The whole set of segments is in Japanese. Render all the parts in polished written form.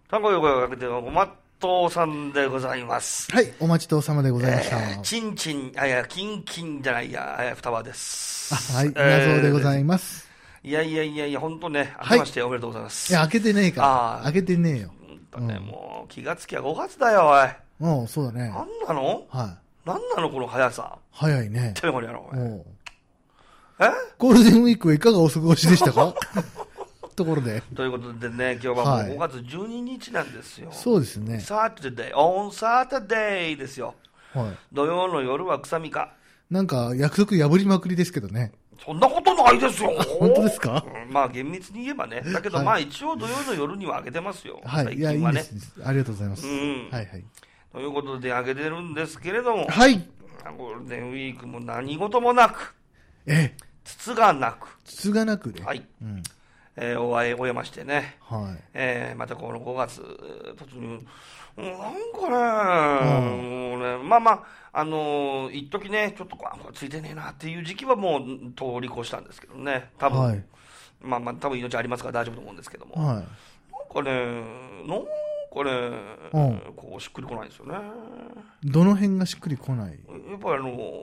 3個横をかけておまっとうさんでございます。 はい、お待ちとうさまでございました。 ちんちん、キンキンじゃないや、双葉です。 はい、稲造でございます。 いや、本当ね、明けましておめでとうございます。 いや、明けてねえから。明けてねえよ。 もう気がつきゃ5月だよ、おい。 そうだね。 なんなの？ はい。 なんなのこの速さ。 早いね。 てめこにやろう。 ゴールデンウィークはいかがお過ごしでしたか？ところで。 ということでね、今日はもう5月12日なんですよ。 そうですね。 Saturday, on Saturday ですよ。 はい。 土曜の夜は臭みか。 なんか約束破りまくりですけどね。 そんなことないですよ。 本当ですか？ まあ厳密に言えばね。だけどまあ一応土曜の夜にはあげてますよ。 はい。 最近はね。 いいです。ありがとうございます。はいはい。 ということであげてるんですけれども。 はい。 ゴールデンウィークも何事もなく。つがなく。 つがなくね。 はい。終えましてね。 はい。 またこの5月突入。なんかね、もうね、まあ、一時ね、ちょっとこれついてねえなっていう時期はもう通り越したんですけどね。多分、はい、まあ多分命ありますから大丈夫と思うんですけども。はい、なんかね、こうしっくりこないんですよね。 どの辺がしっくりこない？ やっぱり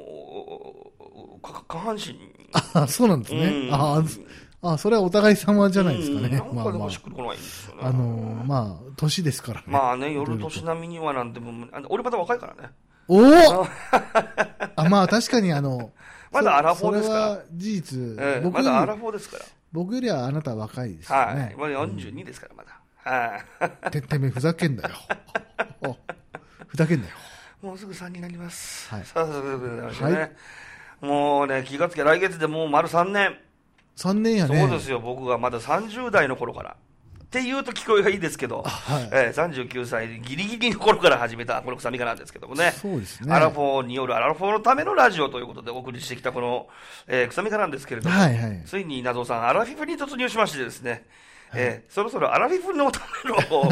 下半身。 あ、そうなんですね。それはお互い様じゃないですかね。 なんかでもしっくりこないんですよね。 まあ、年ですからね。 まあね、夜年並みにはなんても、俺まだ若いからね。 おおまあ確かにまだアラフォーですから。 それは事実。 まだアラフォーですから。 僕よりはあなたは若いですよね。 はい。まだ42ですから、まだ。 てめえふざけんなよ。ふざけんなよ。 もうすぐ3になります。 はい。 さあ、そういうことでございましてね。もうね、気がつけ来月でもう丸3年。 3年やね。 そうですよ、僕がまだ30代の頃から。っていうと聞こえがいいですけど、39歳ギリギリの頃から始めたこの臭みかなんですけどもね。 そうですね。 アラフォーによるアラフォーのためのラジオということでお送りしてきたこの、臭みかなんですけれども、ついに稲造さん、アラフィフに突入しましてですね、そろそろアラフィフのため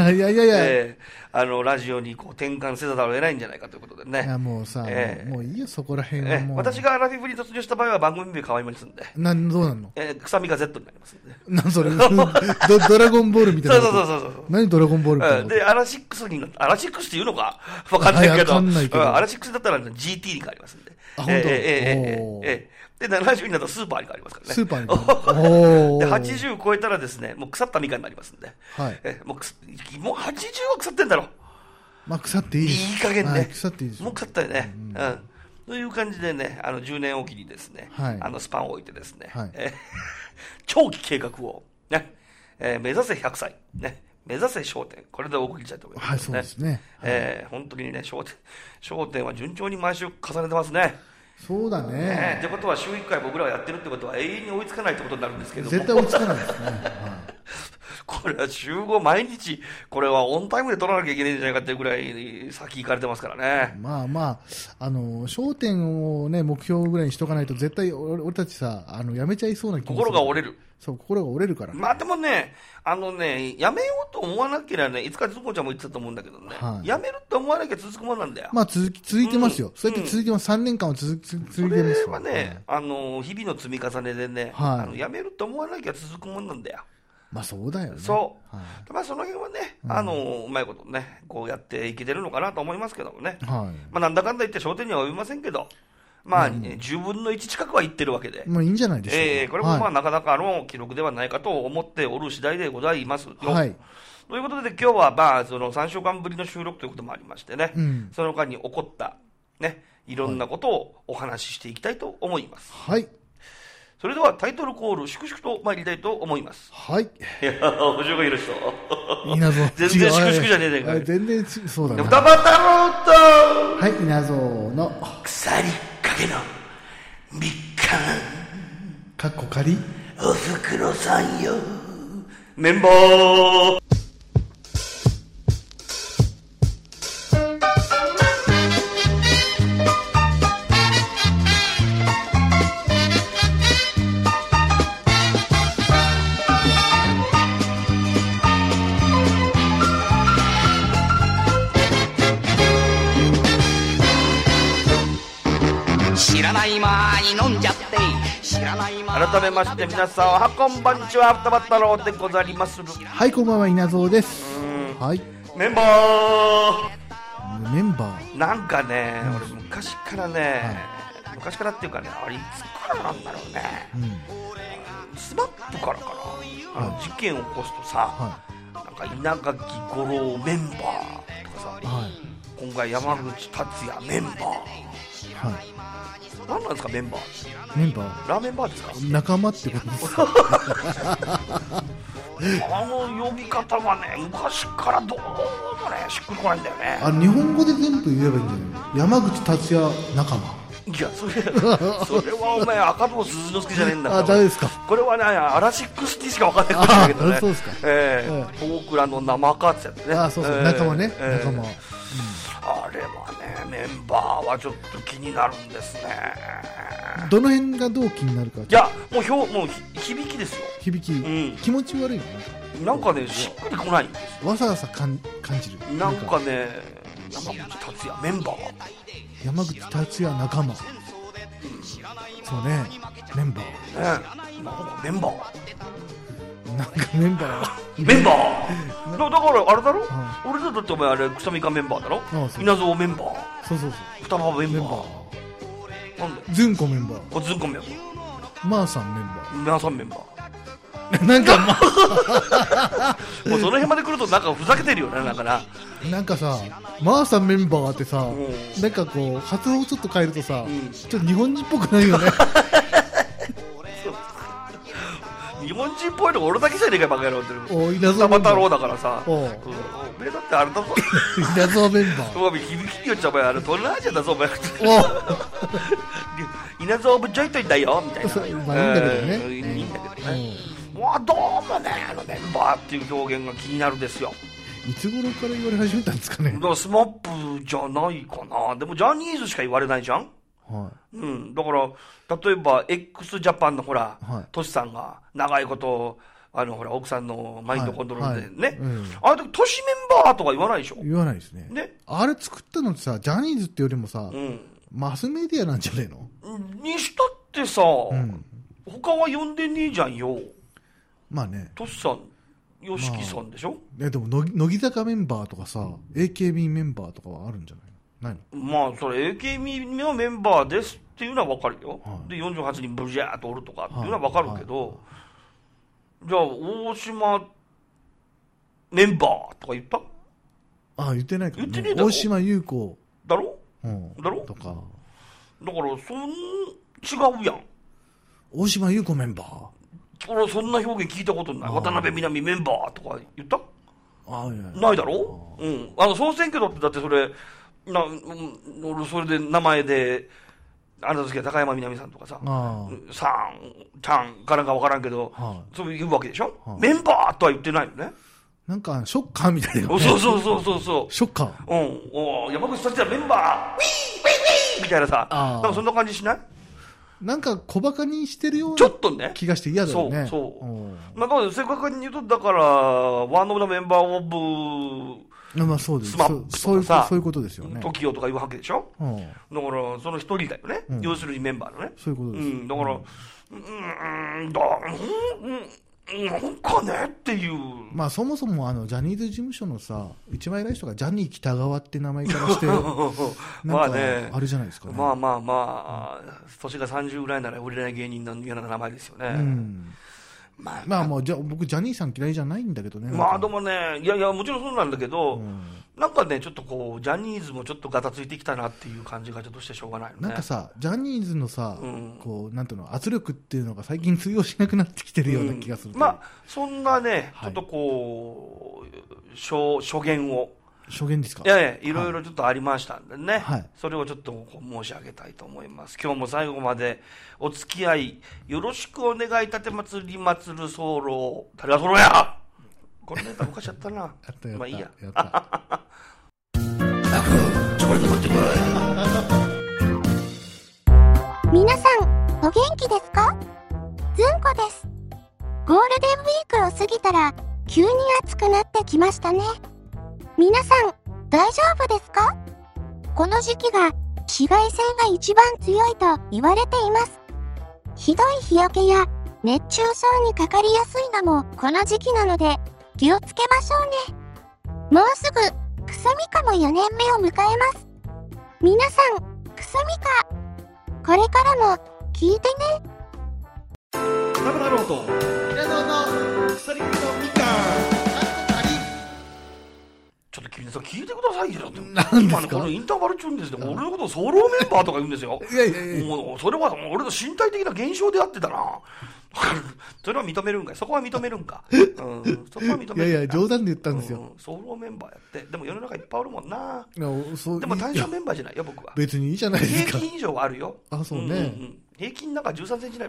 のラジオにこう転換せざるを得ないんじゃないかということでね。 いやもうさ、もういいよそこら辺はもう。 私がアラフィフに突入した場合は番組名変わりますんで。 どうなんの？ 臭みが Z になりますんで。 なんそれドラゴンボールみたいな。 そう。 何ドラゴンボールみたいな。 でアラシックスになってアラシックスっていうのかわかんないけど、アラシックスだったら GT に変わりますんで。 あ、本当。 で、70になるとスーパーに変わりますからね。 スーパーに変わる。で、80超えたらですね、もう腐ったみかんになりますんで。 はい。 もう80は腐ってんだろ。 まあ、腐っていい。 いい加減ね。 腐っていいです。 もう腐ったよね。という感じでね、10年おきにですね、スパンを置いてですね、長期計画を、ね、目指せ100歳、ね、目指せ笑点、これでお送りしたいと思います。 はい、そうですね。 本当にね、笑点は順調に毎週重ねてますね。 そうだね。 ってことは週1回僕らがやってるってことは永遠に追いつかないってことになるんですけども。 絶対追いつかないですね。 これは週5毎日、これはオンタイムで撮らなきゃいけないんじゃないかっていうぐらい先行かれてますからね。 まあ、焦点をね、目標ぐらいにしとかないと絶対俺たちさ、やめちゃいそうな気がする。 心が折れる。 そう、心が折れるから。 まあでもね、やめようと思わなければね、いつかズコちゃんも言ってたと思うんだけどね、やめるって思わなきゃ続くもんなんだよ。 まあ続いてますよ。そうやって続いてます。3年間は続いてますよ。それはね、日々の積み重ねでね、やめるって思わなきゃ続くもんなんだよ。 まあそうだよね。 そう。まあその辺はね、うまいことね、こうやっていけてるのかなと思いますけどもね。まあなんだかんだ言って焦点には及びませんけど、まあ、10分の1近くはいってるわけで。 まあいいんじゃないでしょうか。 これもまあなかなかの記録ではないかと思っておる次第でございますよ。 はい。 ということで今日はまあその3週間ぶりの収録ということもありましてね、その間に起こったね、いろんなことをお話ししていきたいと思います。 はい。 それではタイトルコール粛々と参りたいと思います。 はい。 いや、面白いよしと。 稲造。 全然粛々じゃねえねんか。 全然そうだね。 双葉太郎と。 はい、稲造の腐りかけのみかん。 かっこ仮。 おふくろさんよ。メンバー。改めまして皆さんおはこんばんちは、双葉太郎でございまする。 はい、こんばんは、稲造です。 はい。 メンバメンバー。 なんかね、俺昔からね、昔からっていうかね、あれいつからなんだろうね。スマップからかな。事件を起こすとさ、なんか稲垣吾郎メンバーとかさ、今回山口達也メンバー。何なんですかメンバー？ メンバー？ ラーメンバーですか？ 仲間ってことですか？ 呼び方はね、昔からどうもね、しっくりこないんだよね。 日本語で全部言えばいいんじゃない？山口達也仲間。 いや、それはお前赤坊鈴之助じゃねえんだから。 ダメですか？これはね、アラシックスティしか分かんないんだけどね。 そうですか。 大倉の生かってやつね。 そうそう、仲間ね、仲間。 あれはね、メンバーはちょっと気になるんですね。 どの辺がどう気になるか。 いや、もう響きですよ。 響き、気持ち悪いよね。 なんかね、しっくりこないんですよ。 わさわさ感じる。 なんかね、山口達也メンバー。 山口達也仲間。そうね、メンバー。 メンバー。 なんかメンバー。 メンバー。だからあれだろ？俺だってお前あれ草みかメンバーだろ？稲造メンバー。 そう。 双葉メンバー。なんで？ ずんこメンバー。 ずんこメンバー。 まーさんメンバー。まーさんメンバー。 なんかもうその辺まで来るとなんかふざけてるよね、 なんかさ、マーさんメンバーってさ、なんかこう発音をちょっと変えるとさ、ちょっと日本人っぽくないよね。 日本人っぽいのが俺だけじゃねえかバカ野郎ってる。 稲造太郎だからさ。おめえだってあれだぞ。 稲造メンバー。 響きによっちゃお前あれ東南アジアだぞお前。稲造部ジョイトイだよみたいな。 まあいいんだけどね。 いいんだけどね。もうどうもね、メンバーっていう表現が気になるですよ。 いつ頃から言われ始めたんですかね。 だからスマップじゃないかな。でもジャニーズしか言われないじゃん。だから例えば x ジャパンのほら、トシさんが長いことほら奥さんのマインドコントロールでね、あれトシメンバーとか言わないでしょ。 言わないですね。あれ作ったのってさ、ジャニーズってよりもさ、マスメディアなんじゃねえのにしたってさ、他は呼んでねえじゃんよ。 まあね、 トシさん、ヨシキさんでしょ。 でも乃木坂メンバーとかさ、AKB メンバーとかはあるんじゃないの？ まあそれ AKB のメンバーですっていうのは分かるよ。で48人ブジャーっとおるとかっていうのは分かるけど、じゃあ大島メンバーとか言った？ 言ってないからね。 言ってねえだろ。 大島優子だろ？だろ？ とか。だから違うやん。 大島優子メンバー。 俺そんな表現聞いたことない。渡辺美波メンバーとか言った？ないだろ？総選挙だってそれ俺それで名前であの時は高山みなみさんとかさ、さんちゃんからか分からんけど、そういうわけでしょ。メンバーとは言ってないよね。 なんかショッカーみたいな。 そう。ショッカー。山口達也メンバーウィーみたいなさ、なんかそんな感じしない？ なんか小バカにしてるようなちょっとね気がして嫌だよね。 そう。だから正確に言うとだからワンオブのメンバーオブまあそうです。 スマップとかさ、 そういうことですよね。 TOKIO とかいうわけでしょ。だからその一人だよね。要するにメンバーのね。 そういうことです。 だからなんかねっていう。 まあそもそもジャニーズ事務所のさ、一番偉い人がジャニー喜多川って名前からしてまあね、あれじゃないですかね。 まあ年が30ぐらいなら売れない芸人のような名前ですよね。 まあ僕ジャニーさん嫌いじゃないんだけどね。 まあでもね、いやもちろんそうなんだけど、なんかねちょっとこうジャニーズもちょっとガタついてきたなっていう感じがちょっとしてしょうがないよね。 なんかさ、ジャニーズのさ、こうなんていうの、圧力っていうのが最近通用しなくなってきてるような気がする。 まあそんなね、ちょっとこう初言ですか。いろいろちょっとありましたんでね、それをちょっと申し上げたいと思います。今日も最後までお付き合いよろしくお願い立て祭り祭る候。誰がソロや。これネタ昔やったな。まあいいや。 皆さんお元気ですか？ずんこです。ゴールデンウィークを過ぎたら急に暑くなってきましたね。皆さん大丈夫ですか？この時期が紫外線が一番強いと言われています。ひどい日焼けや熱中症にかかりやすいのもこの時期なので気をつけましょうね。 もうすぐ、クソミカも4年目を迎えます。皆さん、クソミカ、これからも、聞いてね。 中田郎と平野の鎖のみかん。 ちょっと君さ聞いてくださいよ。 何ですか？ 今このインターバル中にですね、俺のことをソロメンバーとか言うんですよ。 いやいやいや、 もうそれは俺の身体的な現象であってたな。それは認めるんかい。そこは認めるんか。そこは認めるんか。 いやいや、冗談で言ったんですよ。 ソロメンバーやって。でも世の中いっぱいあるもんな。 いやそうでも単勝メンバーじゃないよ、僕は。 別にいいじゃないですか。 平均以上はあるよ。 あ、そうね。 平均なんか13センチない。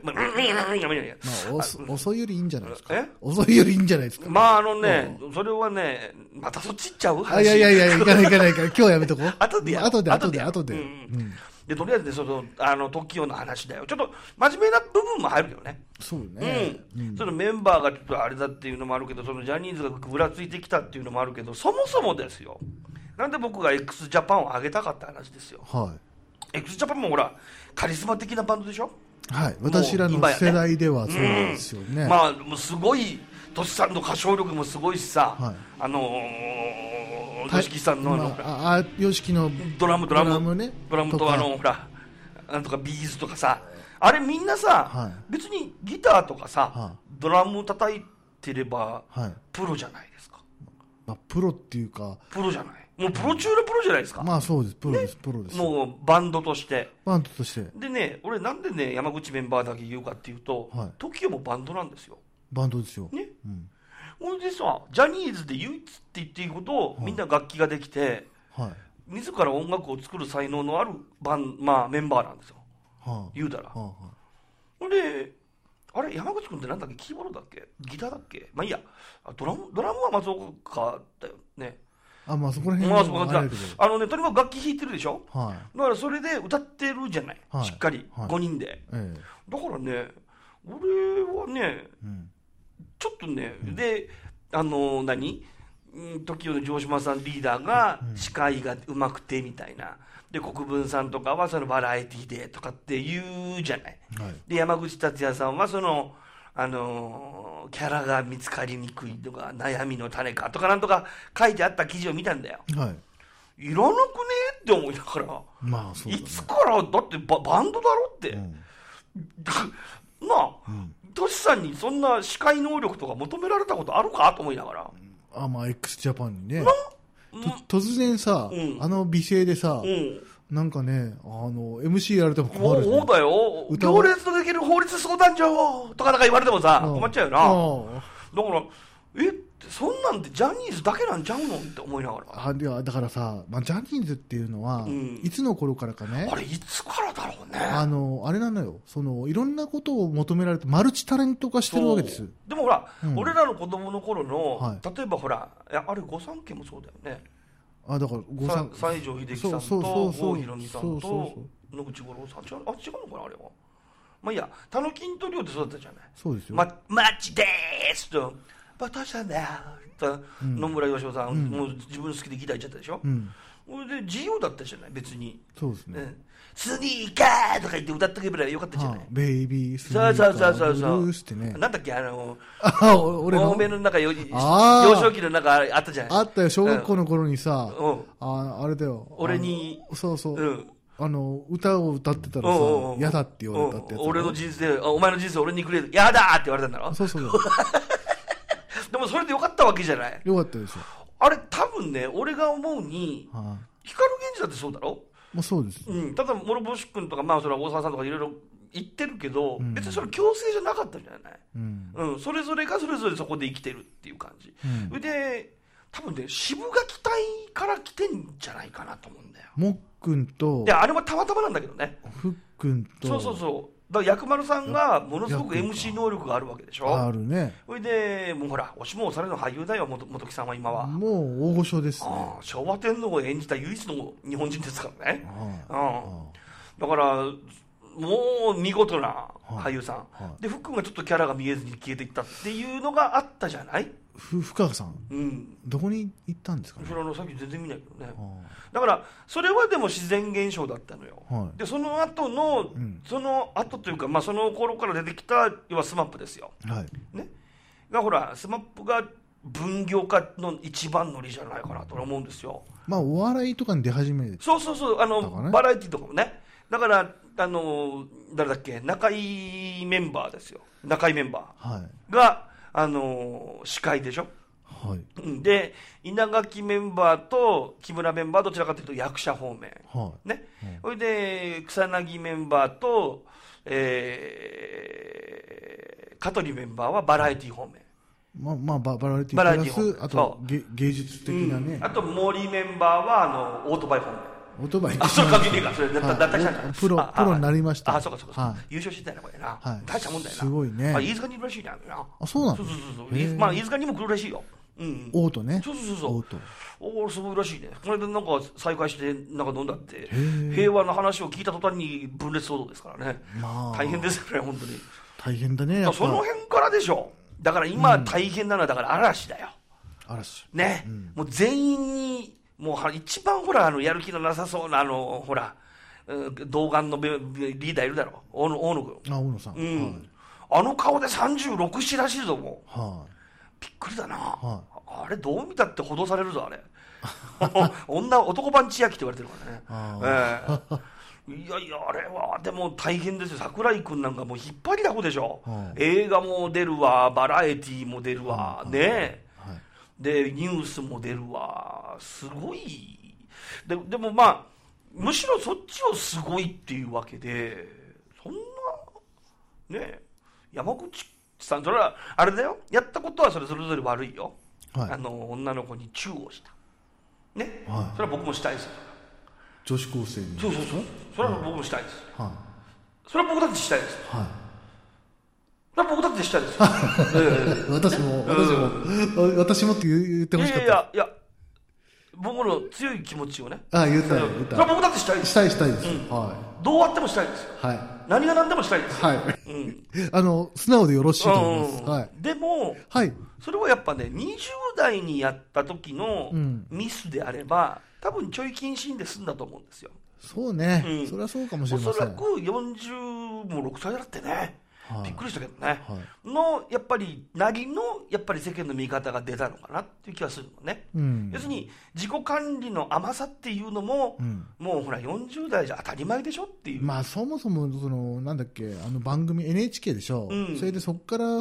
遅いよりいいんじゃないですか。 え？ 遅いよりいいんじゃないですか。 まあそれはね、またそっち行っちゃう話。 いや、行かない。今日やめとこう。 後で。で、とりあえずね、時用の話だよ。ちょっと真面目な部分も入るけどね。 そうね。 そのメンバーがちょっとあれだっていうのもあるけど、そのジャニーズがぐらついてきたっていうのもあるけど、そもそもですよ。なんで僕が x ジャパンを上げたかった話ですよ。 はい。 x ジャパンもほら、カリスマ的なバンドでしょ。 はい。私らの世代ではそうですよね。 まあ、もうすごい、トシさんの歌唱力もすごいしさ、YOSHIKI さんの YOSHIKIのドラムとほら、なんとかビーズとかさ、あれみんなさ、別にギターとかさ、ドラム叩いてれば、プロじゃないですか。 まあ、プロっていうか、 プロじゃない。もうプロ中のプロじゃないですか。 まあそうです、プロです、プロです。 もうバンドとして。 でね、俺なんでね、山口メンバーだけ言うかっていうと、TOKIO もバンドなんですよ。 バンドですよ。 ね。ほんでさ、ジャニーズで唯一って言っていいほど、みんな楽器ができて、自ら音楽を作る才能のあるメンバーなんですよ。言うたら。ほんで、あれ、山口君ってなんだっけ、キーボードだっけ、ギターだっけ、まあいいや、ドラムは松岡だよね。 まあそこら辺はとにかく楽器弾いてるでしょ。だからそれで歌ってるじゃない、しっかり、5人で。だからね、俺はね、ちょっとね、で、TOKIO の城島さんリーダーが司会がうまくてみたいな。で、国分さんとかはそのバラエティでとかって言うじゃない。で、山口達也さんはその、キャラが見つかりにくいとか、悩みの種かとかなんとか書いてあった記事を見たんだよ。いらなくねって思いながら。 まあそうだね。 いつからだってバンドだろって。なあ、トシさんにそんな司会能力とか求められたことあるかと思いながら。 まあ x ジャパンにね。突然さ、美声でさ、なんかね、MC やられても困る。 そうだよ。行列とできる法律相談所とかなんか言われてもさ、困っちゃうよな。だから、そんなんでジャニーズだけなんちゃうのって思いながら。 だからさ、ジャニーズっていうのは、いつの頃からかね。 あれ、いつからだろうね。 あれなのよ。いろんなことを求められて、マルチタレント化してるわけです。 でもほら、俺らの子供の頃の、例えばほら、あれ、御三家もそうだよね。 だから西城秀樹さんと郷ひろみさんと野口五郎さん、違うのかなあれは。まあいいや、たのきんとりょうで育ったじゃない。 そうですよ。 マッチでーすとバタシャだーと野村義雄さん、もう自分好きでギター行っちゃったでしょ。それで自由だったじゃない、別に。 そうですね。 スニーカーとか言って歌ってけばよかったじゃない。 ベイビースニーカーブルースってね。 なんだっけ、 俺の目の中幼少期の中あったじゃない。 あったよ、小学校の頃にさ、あれだよ。 俺に、 そうそう。歌を歌ってたらさ、嫌だって言われたってやつ。 俺の人生、お前の人生俺にくれ、嫌だって言われたんだろ。 そうそう。 でもそれでよかったわけじゃない。 よかったですよ。 あれ多分ね、俺が思うに、光源氏だってそうだろ。 もうそうです。 ただ諸星君とか、それは大沢さんとかいろいろ言ってるけど、別にそれ強制じゃなかったんじゃない。それぞれがそれぞれそこで生きてるっていう感じ。で、多分ね、渋垣隊から来てんじゃないかなと思うんだよ。 もっくんと。 いや、あれはたまたまなんだけどね。 ふっくんと。 そう。だから薬丸さんがものすごく MC 能力があるわけでしょ。 あるね。 それでもうほら、押しも押されの俳優だよ、本木さんは今は。 もう大御所ですね。 昭和天皇を演じた唯一の日本人ですからね。だからもう見事な俳優さんで、ふっくんがちょっとキャラが見えずに消えていったっていうのがあったじゃない。 深川さん、どこに行ったんですかね。 それさっき全然見ないけどね。だからそれはでも自然現象だったのよ。でその後というか、その頃から出てきた要はスマップですよ。ね、がほらスマップが分業化の一番乗りじゃないかなと思うんですよ。 まあお笑いとかに出始めて、 そうそうそう、バラエティとかもね。だから誰だっけ、仲いいメンバーですよ。仲いいメンバーが、司会でしょ。 はい、 で稲垣メンバーと木村メンバーどちらかというと役者方面、はいね、それで草薙メンバーと、香取メンバーはバラエティ方面、 まあバラエティプラスあと芸術的なね、 あと森メンバーはオートバイ方面。 オートバイ、 そう関係ねえか、それだったじゃん。 プロになりました。 そうかそうか、優勝してたよなこれな。大したもんだよな。 すごいね。 飯塚にいるらしいね。 あ、そうなの。 そうまあ飯塚にも来るらしいよ。 オートね。 そうおお、すごいらしいね。これでなんか再会してなんか飲んだって、平和の話を聞いた途端に分裂騒動ですからね。大変ですよね、本当に。 大変だね。 その辺からでしょ。だから今大変なのはだから嵐だよ。 嵐。 ね、もう全員に。もう一番ほらやる気のなさそうなほら童顔のリーダーいるだろ、大野君。 大野さん、 あの顔で36、7らしいぞもう、びっくりだな、あれどう見たって補導されるぞあれ男版千秋って言われてるからね。いやいやあれはでも大変ですよ。桜井君なんかもう引っ張りだこでしょ、映画も出るわ、バラエティーも出るわ、ねえ、でニュースも出るわ、すごい。でもまあむしろそっちをすごいっていうわけで、そんなね、山口さんそれはあれだよ、やったことはそれぞれ悪いよ、女の子にチューをしたね、それは僕もしたいですよ。 女子高生に。 そうそれは僕もしたいです、それは僕だってしたいです、僕だってしたいですよ私もって言ってほしかった。 いや僕の強い気持ちをね。 言った。それは僕だってしたいです。 したいです。 どうあってもしたいですよ。何が何でもしたいです。 素直でよろしいと思います。 でも、それはやっぱね、20代にやった時のミスであれば、多分ちょい謹慎で済んだと思うんですよ。 そうね。それはそうかもしれません。 おそらく40も6歳だってね。びっくりしたけどね、のやっぱりなりのやっぱり世間の見方が出たのかなっていう気がするのね、要するに自己管理の甘さっていうのも、もうほら40代じゃ当たり前でしょっていう。 まあそもそもなんだっけ、番組 NHK でしょ、それでそこから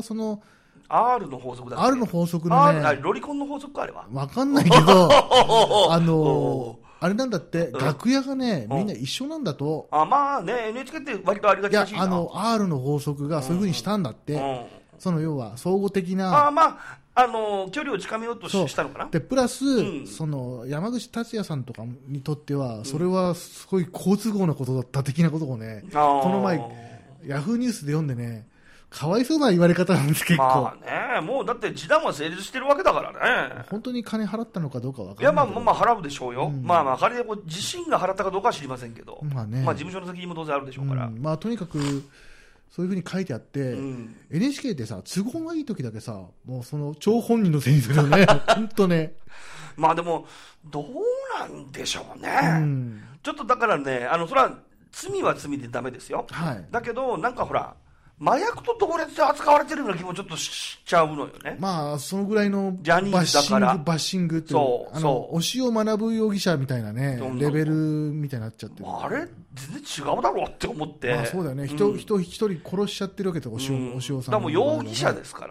R の法則だっけ、 R の法則のね、 ロリコンの法則かあれは分かんないけどあれなんだって、楽屋がね、みんな一緒なんだと。 まあね、NHK って割とありがちらしいな。 R の法則がそういうふうにしたんだって。要は、総合的な。 距離を近めようとしたのかな。 で、プラス、山口達也さんとかにとっては、それはすごい好都合なことだった的なことをね、この前、ヤフーニュースで読んでね、かわいそうな言われ方なんです、結構。 まあね、もうだって示談は成立してるわけだからね。 本当に金払ったのかどうかわからない。 いや、まあ払うでしょうよ。仮に自身が払ったかどうかは知りませんけど。事務所の責任も当然あるでしょうから。 とにかく、そういうふうに書いてあって、NHK ってさ、都合がいい時だけさ、もう張本人のせいにするよね。本当ね。 まあでも、どうなんでしょうね。ちょっとだからね、それは罪は罪でダメですよ。だけど、なんかほら、麻薬と同列で扱われてるような気もちょっとしちゃうのよね。 そのぐらいのジャニーズだからバッシングっていう、推しを学容疑者みたいなね、レベルみたいになっちゃってる。 あれ全然違うだろうって思って。 そうだよね。人一人殺しちゃってるわけで、推しさん。 だからもう容疑者ですから。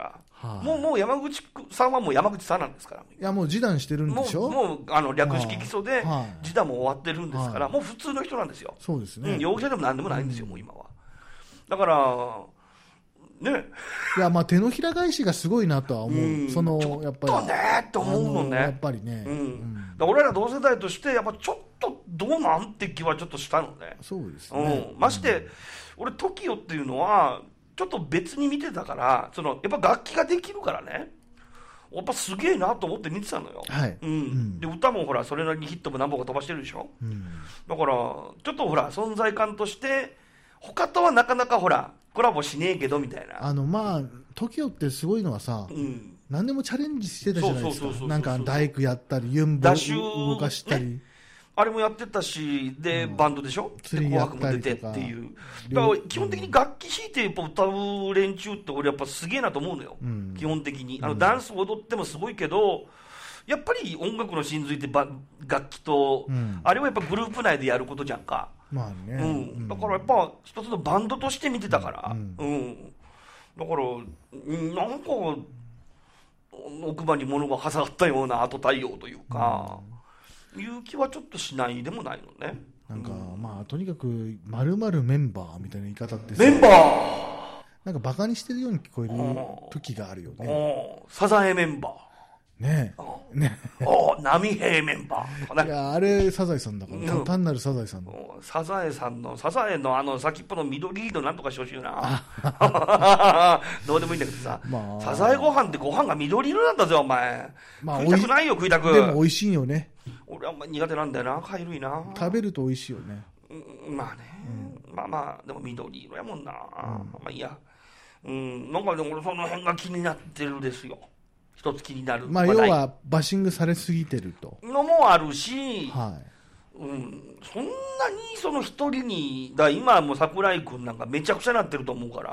もう山口さんはもう山口さんなんですから。いや、もう示談してるんでしょ。 もう略式起訴で示談も終わってるんですから、もう普通の人なんですよ。 そうですね。 容疑者でも何でもないんですよ、もう今は。だから、ね、 いや、手のひら返しがすごいなとは思う。やっぱり。 ちょっとねって思うのね。 やっぱりね。 俺ら同世代として、やっぱちょっとどうなんって気はちょっとしたのね。 そうですね。 まして、俺、TOKIO っていうのは、ちょっと別に見てたから、やっぱ楽器ができるからね。やっぱすげえなと思って見てたのよ。で、歌もほら、それなりにヒットも何本か飛ばしてるでしょ。だから、ちょっとほら、存在感として、他とはなかなかほら、コラボしねえけどみたいな。 TOKIO ってすごいのはさ、何でもチャレンジしてたじゃないですか。なんか大工やったり、ユンボ動かしたり。 あれもやってたし、で、バンドでしょ、で、紅白も出てっていう。だから、基本的に楽器弾いてやっぱ歌う連中って俺やっぱすげえなと思うのよ。基本的に。ダンス踊ってもすごいけど、やっぱり音楽の真髄って楽器と、あれはやっぱグループ内でやることじゃんか。 まあね。 だからやっぱ一つのバンドとして見てたから。だから、なんか、奥歯に物が挟ったような後対応というか、いう気はちょっとしないでもないのね。 なんか、まあとにかく〇〇メンバーみたいな言い方ってさ、 メンバーなんかバカにしてるように聞こえる時があるよね。 サザエメンバーねえ。ねえ。波平メンバー。 いや、あれ、サザエさんだから、単なるサザエさんだ。 サザエの先っぽの緑色なんとかしてほしいな。どうでもいいんだけどさ。サザエご飯ってご飯が緑色なんだぜ、お前。食いたくないよ、食いたく。 でも美味しいよね。 俺は苦手なんだよな、かゆいな。 食べると美味しいよね。 まあね。まあ、でも緑色やもんな。まあいいや。なんかでも俺その辺が気になってるですよ。一つ気になる。 まあ要はバッシングされすぎてると。 のもあるし、 はい。 そんなにその一人に、今はもう桜井君なんかめちゃくちゃなってると思うから、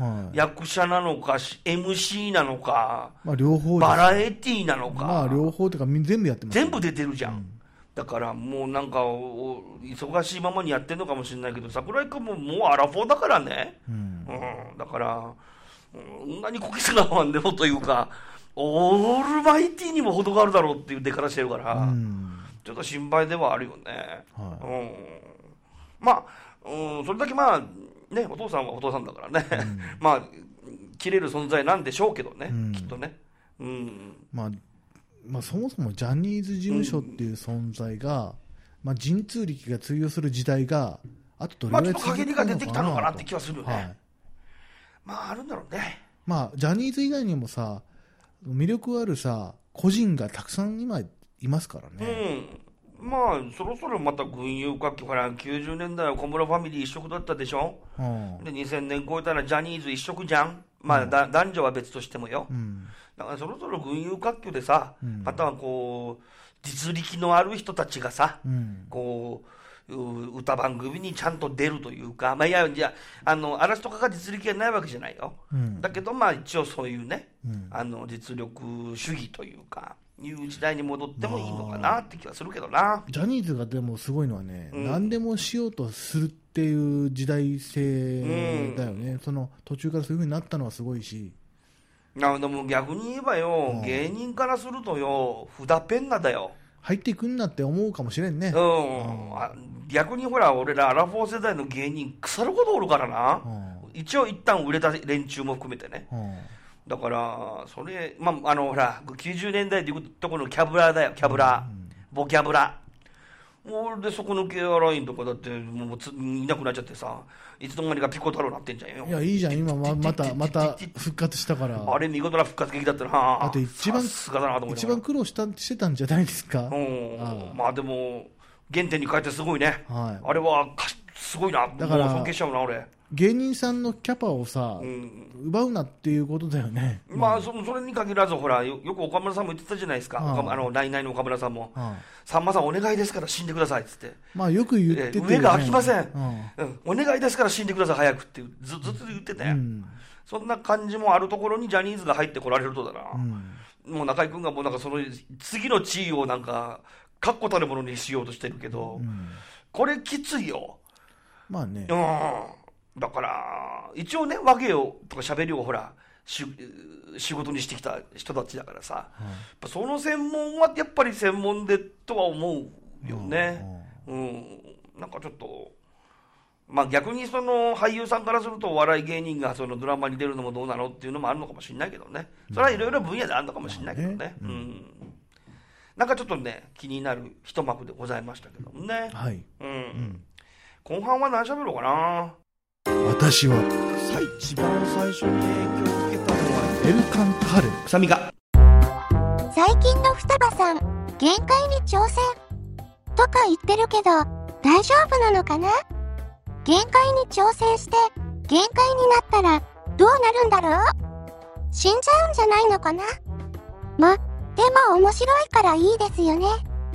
はい、役者なのか、MC なのか、 まあ両方バラエティーなのか。 まあ両方というか全部やってます、 ね。全部出てるじゃん。だからもうなんか忙しいままにやってるのかもしれないけど、桜井君ももうアラフォーだからね。だから、何こきすなファンでもというか、オールマイティーにも程があるだろうっていう出方してるから、ちょっと心配ではあるよね。まあ、それだけまあね、お父さんはお父さんだからね、まあ切れる存在なんでしょうけどね、きっとね。 まあそもそもジャニーズ事務所っていう存在が、まあ神通力が通用する時代があとどれぐらい続くのかなと。まあちょっと陰りが出てきたのかなって気はするよね。まああるんだろうね。 まあジャニーズ以外にもさ、魅力あるさ個人がたくさん今いますからね。 まあそろそろまた群雄割拠、ほら90年代は小室ファミリー一色だったでしょ。で2000年超えたらジャニーズ一色じゃん。まあ男女は別としてもよ。だからそろそろ群雄割拠でさ、またはこう実力のある人たちがさ、こう歌番組にちゃんと出るというか、まあいや嵐とかが実力がないわけじゃないよ。だけどまあ一応そういうね、実力主義というかいう時代に戻ってもいいのかなって気はするけどな。 ジャニーズがでもすごいのはね、何でもしようとするっていう時代性だよね。その途中からそういう風になったのはすごいし。 でも逆に言えばよ、芸人からするとよ、札ペンナだよ。 入っていくんなって思うかもしれんね。 逆にほら俺らアラフォー世代の芸人腐るほどおるからな。一応一旦売れた連中も含めてね。だからそれほら90年代でいうとこのキャブラだよ、キャブラ、ボキャブラ。でそこのケアラインとかだってもういなくなっちゃってさ、いつの間にかピコ太郎なってんじゃんよ。 いやいいじゃん、今また復活したから。 あれ見事な復活劇だったな。 だって一番苦労してたんじゃないですか。 まあでも原点に変えてすごいね。あれはすごいな。だから尊敬しちゃうな俺。 芸人さんのキャパをさ、奪うなっていうことだよね。 まあそれに限らずほら よく岡村さんも言ってたじゃないですか。ナイナイの岡村さんも、さんまさんお願いですから死んでくださいっつって。 まあよく言ってて、 上が空きません、お願いですから死んでください早くってずっと言ってたよ。そんな感じもあるところにジャニーズが入ってこられるとだな。もう中居君がもうなんかその次の地位をなんか確固たるものにしようとしてるけど、これきついよ。まあね。だから一応ね和芸をとか喋りをほら仕事にしてきた人たちだからさ、その専門はやっぱり専門でとは思うよね。なんかちょっとまあ逆にその俳優さんからするとお笑い芸人がそのドラマに出るのもどうなのっていうのもあるのかもしれないけどね。それはいろいろ分野であるのかもしれないけどね。なんかちょっとね気になる一幕でございましたけどもね。後半は何喋ろうかな。 私は一番最初に影響を受けたのはエルカンタル臭みが。 最近の双葉さん限界に挑戦とか言ってるけど大丈夫なのかな。限界に挑戦して限界になったらどうなるんだろう。死んじゃうんじゃないのかな。でも面白いからいいですよね。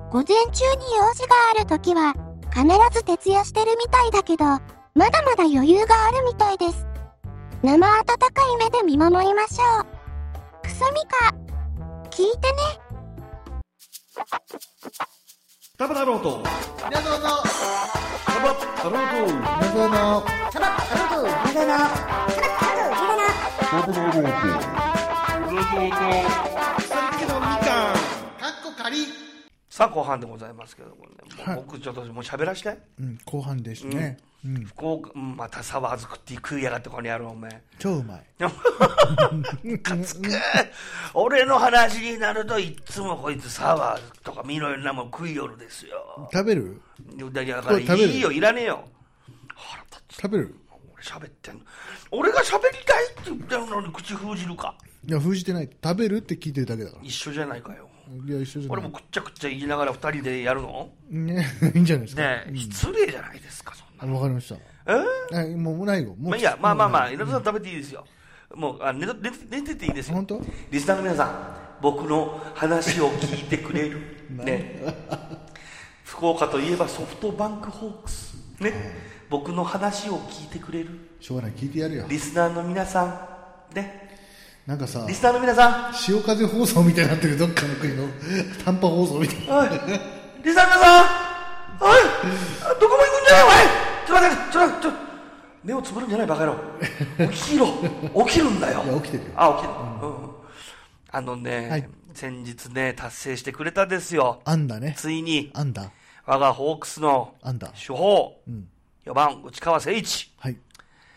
午前中に用事があるときは、必ず徹夜してるみたいだけど、まだまだ余裕があるみたいです。生温かい目で見守りましょう。くそみか、聞いてね。 タバ太郎と皆さんのタバ太郎と皆さんのサバタロトゥ、ゆでな。 さあ後半でございますけどもね、 はい、 僕ちょっともう喋らして、 後半ですね、 福岡、またサワーズ食いやがってこの野郎お前超うまいかつく俺の話になるといつもこいつサワーズとかいろいろなもん食いよるですよ。 食べる？ だからいいよ、いらねえよ。腹立つ。 食べる？ 俺喋ってんの、俺が喋りたいって言ってるのに口封じるか。 いや封じてない、食べるって聞いてるだけだから。 一緒じゃないかよ。 いや一緒じゃない。 俺もくっちゃくちゃ言いながら二人でやるのねいいんじゃないですかね、失礼じゃないですかそんなの。 わかりました。もうないよ。もうまあいいや、まあ稲田さん食べていいですよ。もう寝てていいですよ。 本当？ リスナーの皆さん、僕の話を聞いてくれるね福岡といえばソフトバンクホークスね、僕の話を聞いてくれる、 しょうがない、聞いてやるよ。 リスナーの皆さんね、 なんかさ、 リスナーの皆さん、 潮風放送みたいになってる、どっかの国の短波放送みたいな。 おいリスナーの皆さん、おいどこも行くんじゃない、おいちょっと待って、ちょっと目をつぶるんじゃないバカ野郎、起きろ、起きるんだよ。 いや起きてるよ。 あ、起きる、 はい、 先日ね達成してくれたですよ。 あんだね。 ついにあんだ。 我がホークスの主砲、4番内川聖一、 はい、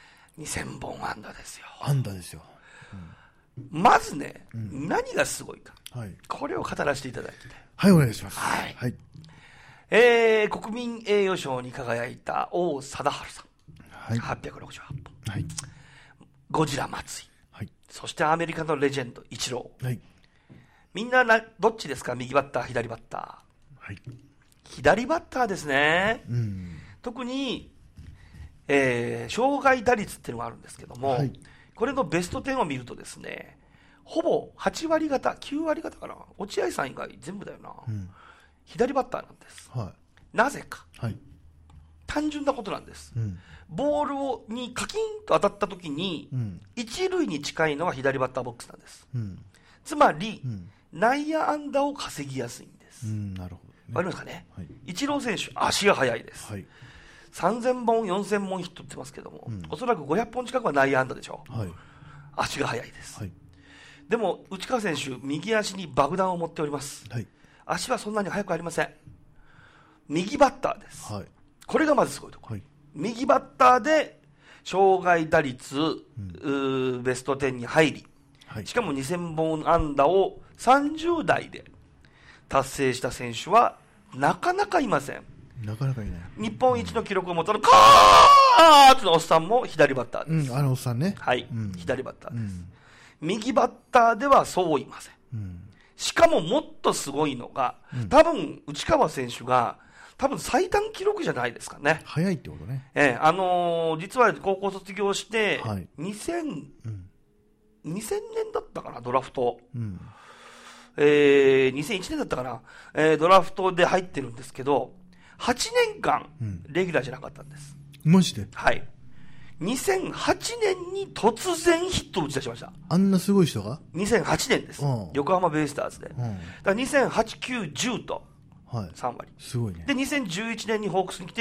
2000本安打ですよ。 安打ですよ。 まずね、何がすごいか、 はい、 これを語らせていただきたい。 はい、お願いします。 はい、 はい、 国民栄誉賞に輝いた王貞治さん、はい、868本、はい、ゴジラ松井、はい、そしてアメリカのレジェンドイチロー、はい、みんなどっちですか、右バッター左バッター、はい、左バッターですね、特に、障害打率っていうのがあるんですけども、はい、これのベスト10を見るとですね、ほぼ8割方9割方かな、落合さん以外全部だよな、左バッターなんです、はい、なぜか、はい、単純なことなんです、ボールにカキンと当たった時に、一塁に近いのは左バッターボックスなんです、つまり、内野安打を稼ぎやすいんです、 なるほど、 わかりますかね、はい、イチロー選手足が速いです、はい、3000本4000本ヒットってますけども、おそらく500本近くは内野安打でしょ、はい、足が速いです、はい、でも内川選手右足に爆弾を持っております、はい、足はそんなに速くありません。右バッターです、はい、これがまずすごいところ、はい、右バッターで障害打率、ベスト10に入り、はい、しかも2000本安打を30代で達成した選手はなかなかいません。 なかなかいない。 日本一の記録を持ったのカーッツのおっさんも左バッターです、 あのおっさんね、 はい、左バッターです、右バッターではそういません、しかももっとすごいのが、多分内川選手が多分最短記録じゃないですかね。 早いってことね。 実は高校卒業して、 はい、 2000年だったかなドラフト、2001年だったかな、ドラフトで入ってるんですけど、8年間レギュラーじゃなかったんです、 マジで。 はい、2008年に突然ヒットを打ち出しました。 あんなすごい人が 2008年です、横浜ベイスターズで、だから2008、9、10と3割、 すごいね。 で2011年にホークスに来て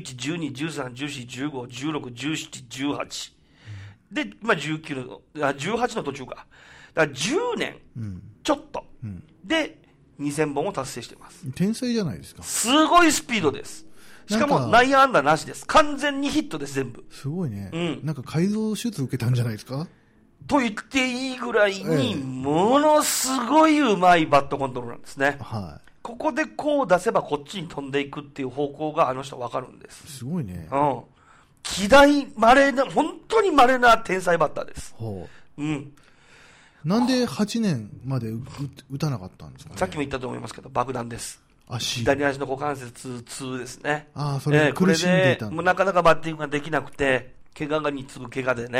11、12、13、14、15、16、17、18で、19の18の途中か、だから10年ちょっと、で2000本を達成しています。 天才じゃないですか。 すごいスピードです。しかも内野安打なしです。完全にヒットです、全部。 すごいね、なんか改造手術受けたんじゃないですかと言っていいぐらいに、ものすごいうまいバットコントロールなんですね、はい、ここでこう出せばこっちに飛んでいくっていう方向があの人分かるんです。 すごいね、 希代稀な、本当に稀な天才バッターです。 なんで8年まで打たなかったんですかね。 さっきも言ったと思いますけど、爆弾です。 左足の股関節痛ですね。 それで苦しんでいたこれでもうなかなかバッティングができなくて、怪我に次ぐ怪我でね、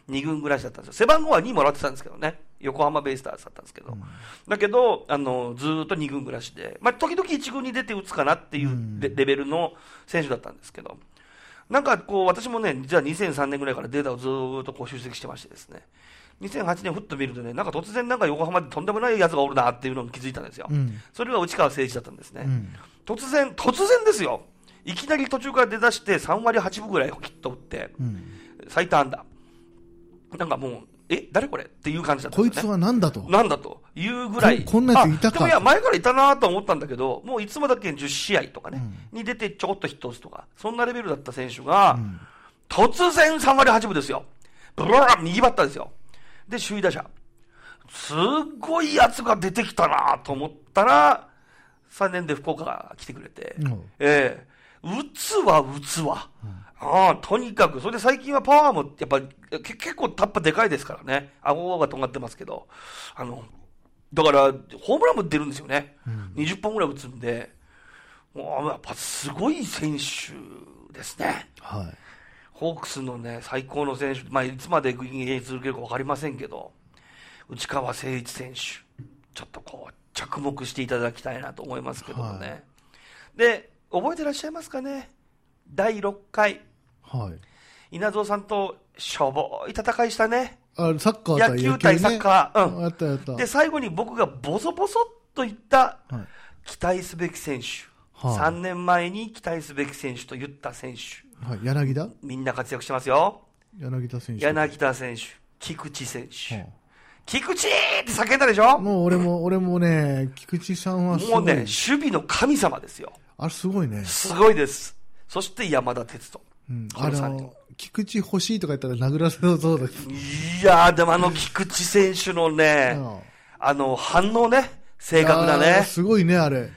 2軍暮らしだったんですよ。背番号は2もらってたんですけどね。横浜ベイスターズだったんですけど。だけど、ずーっと2軍暮らしで、まあ、時々1軍に出て打つかなっていうレベルの選手だったんですけど、なんかこう、私もね、じゃあ2003年ぐらいからデータをずーっとこう集積してましてですね、2008年ふっと見るとね、なんか突然なんか横浜でとんでもないやつがおるなっていうのに気づいたんですよ。それが内川誠一だったんですね。突然ですよ。いきなり途中から出だして3割8分ぐらいヒット打って、最多安打。なんかもう、誰これっていう感じだったんですね。 こいつはなんだというぐらい。 こんなやついたか。 でもいや、前からいたなと思ったんだけど、もういつもだけ10試合とかね、に出てちょこっとヒット打つとか、そんなレベルだった選手が、突然3割8分ですよ。ブラー右バッターですよ。で、首位打者。すっごいやつが出てきたなと思ったら、3年で福岡が来てくれて、打つわ。とにかく、それで最近はパワーも、やっぱり、結構タッパでかいですからね。顎が尖ってますけど。だから、ホームランも出るんですよね。20本ぐらい打つんで、もうやっぱすごい選手ですね。ホークスのね、最高の選手、まあ、いつまで現役続けるか分かりませんけど、内川誠一選手、ちょっとこう、着目していただきたいなと思いますけどもね。で、覚えてらっしゃいますかね、第6回、稲造さんとしょぼい戦いしたね。 サッカー野球対サッカー。 やったで、最後に僕がボソボソっと言った、期待すべき選手。3年前に期待すべき選手と言った選手。 柳田みんな活躍してますよ。 柳田選手。 菊池選手。菊池って叫んだでしょ。 もう俺もね、菊池さんはすごい。 もうね、守備の神様ですよ。 あれすごいね。 すごいです。そして山田哲人。 菊池欲しいとか言ったら殴らせそうです。 いやー、でも菊池選手のね、反応ね、正確なね。 すごいね、あれ。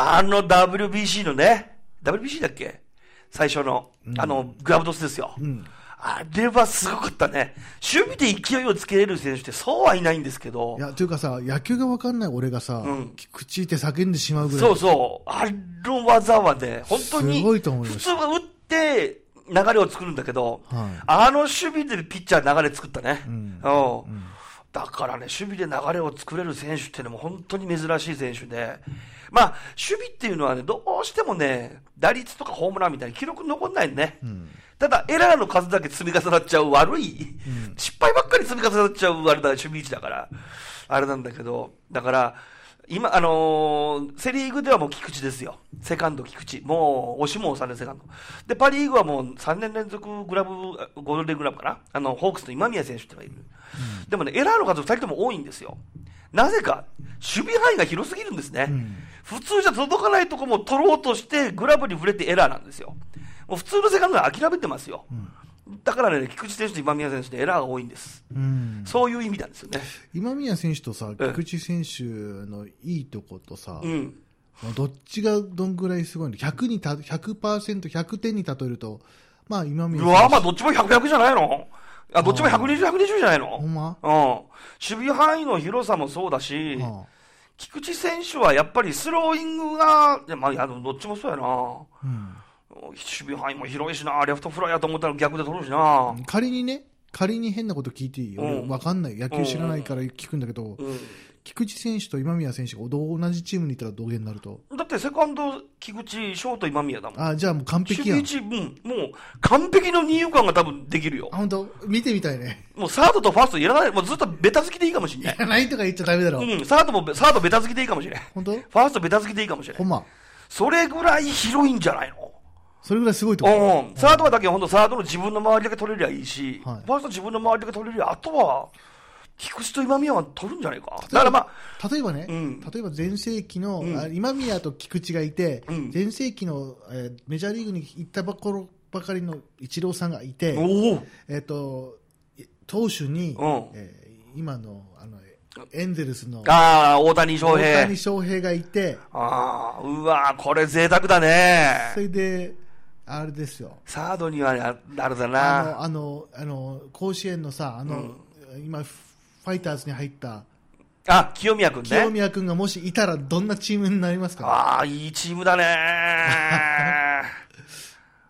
WBC のね、WBC だっけ最初の、グラブトスですよ。あれはすごかったね。守備で勢いをつけれる選手ってそうはいないんですけど。 いや、というかさ、野球が分かんない俺がさ、菊池って叫んでしまうぐらい。 そう。あの技はね、本当に、 すごいと思います。 普通は打って、流れを作るんだけど、あの守備でピッチャー流れ作ったね。だからね、守備で流れを作れる選手っていうのも本当に珍しい選手で、まあ、守備っていうのはね、どうしてもね、打率とかホームランみたいに記録残んないね。ただ、エラーの数だけ積み重なっちゃう悪い、失敗ばっかり積み重なっちゃうあれだ、守備位置だから、あれなんだけど、だから、今、セリーグではもう菊池ですよ。セカンド菊池。もう、押しも3年セカンド。で、パリーグはもう3年連続ゴールデングラブかなホークスの今宮選手ってのがいる。でもね、エラーの数2人とも多いんですよ。なぜか、守備範囲が広すぎるんですね。普通じゃ届かないとこも取ろうとして、グラブに触れてエラーなんですよ。もう普通のセカンドは諦めてますよ。だからね、菊池選手と今宮選手でエラーが多いんです。そういう意味なんですよね。 今宮選手とさ、菊池選手のいいとことさ、どっちがどんぐらいすごいの 100%、100点に例えると、まあ今宮選手。 まあどっちも100、100じゃないの？どっちも120、120じゃないの？ ほんま？ 守備範囲の広さもそうだし、菊池選手はやっぱりスローイングが、まあどっちもそうやな。守備範囲も広いしな、レフトフライやと思ったら逆で取るしな。 仮に変なこと聞いていいよ。わかんない。野球知らないから聞くんだけど、菊池選手と今宮選手が同じチームにいたら同源になると。 だってセカンド菊池、ショート今宮だもん。 じゃあもう完璧やん。 守備位置、もう完璧の二遊間が多分できるよ。 本当見てみたいね。 もうサードとファーストいらない。もうずっとベタ付きでいいかもしれない。 いらないとか言っちゃダメだろ。 サードベタ付きでいいかもしれない。 本当？ファーストベタ付きでいいかもしれない。 ほんま。 それぐらい広いんじゃないの？ それぐらいすごいと思う。サードはだけ本当サードの自分の周りだけ取れりゃいいし、ファースト自分の周りだけ取れりゃ、あとは、菊池と今宮は取るんじゃないか。だからまあ、例えばね、例えば前世紀の、今宮と菊池がいて、前世紀の、メジャーリーグに行ったばかりのイチローさんがいて、投手に、今の、エンゼルスの大谷翔平がいて、 うわこれ贅沢だね。 それであれですよ、 サードにはあれだな、 甲子園のさ、今ファイターズに入った清宮君ね。 清宮君がもしいたらどんなチームになりますか？ いいチームだね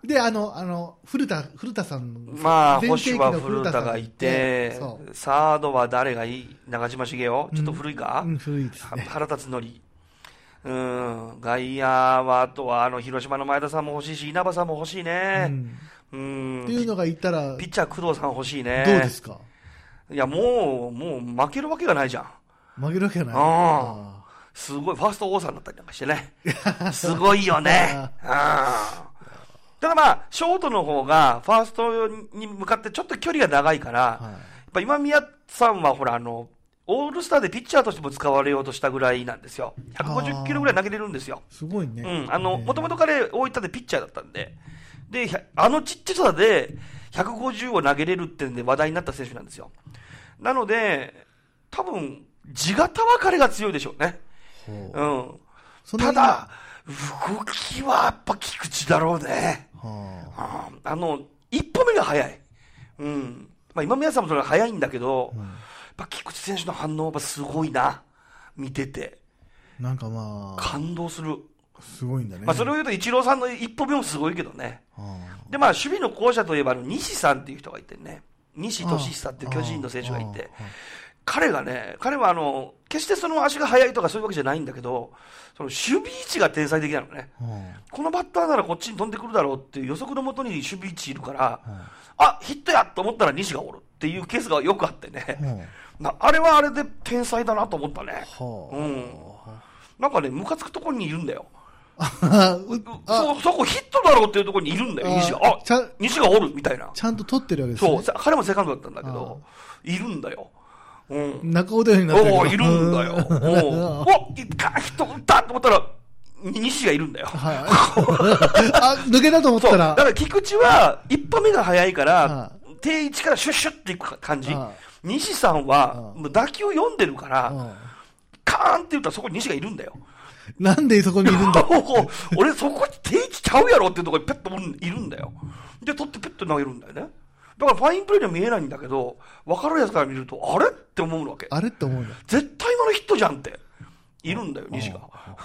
で、古田さん。 まあ、星は古田がいて、サードは誰がいい？長嶋茂雄？ちょっと古いか？ 古いですね。 原辰徳。外野は、あとは、広島の前田さんも欲しいし、稲葉さんも欲しいね。 っていうのがいたら、 ピッチャー工藤さん欲しいね。 どうですか？ いや、もう負けるわけがないじゃん。 負けるわけがない。 すごい、ファースト王さんだったりなんかしてね。すごいよね。ただまあ、ショートの方が、ファーストに向かってちょっと距離が長いから、やっぱ今宮さんはほら、オールスターでピッチャーとしても使われようとしたぐらいなんですよ。150キロぐらい投げれるんですよ。 すごいね。 もともと彼、大分でピッチャーだったんで、で、ちっちゃさで150を投げれるってんで話題になった選手なんですよ。なので、多分、地型は彼が強いでしょうね。ただ、動きはやっぱ菊池だろうね。一歩目が早い。まあ今宮さんもそれは早いんだけど、やっぱ菊池選手の反応はすごいな。見てて。 なんかまあ。 感動する。 すごいんだね。 まあそれを言うとイチローさんの一歩目もすごいけどね。でまあ守備の巧者といえば西さんっていう人がいてね。西俊久っていう巨人の選手がいて。彼は決してその足が速いとかそういうわけじゃないんだけど、その守備位置が天才的なのね。このバッターならこっちに飛んでくるだろうっていう予測のもとに守備位置いるから、ヒットやと思ったら西がおるっていうケースがよくあってね。あれはあれで天才だなと思ったね。なんかね、ムカつくところにいるんだよ。そこヒットだろうっていうところにいるんだよ、西が。西がおるみたいな。 ちゃんと取ってるわけですね。 そう、彼もセカンドだったんだけど、いるんだよ。 中尾でになってる。 いるんだよ。ヒット打ったと思ったら、西がいるんだよ。 抜けたと思ったら。 だから菊池は一歩目が早いから、定位置からシュッシュッっていく感じ。西さんは、打球読んでるから、カーンって言ったらそこに西がいるんだよ。 なんでそこにいるんだ俺そこに定位置ちゃうやろっていうところにペッといるんだよ。で、取ってペッと投げるんだよね。だからファインプレーには見えないんだけど、分かるやつから見ると、あれって思うわけ。 あれって思うんだ。 絶対今のヒットじゃんって。いるんだよ、西が。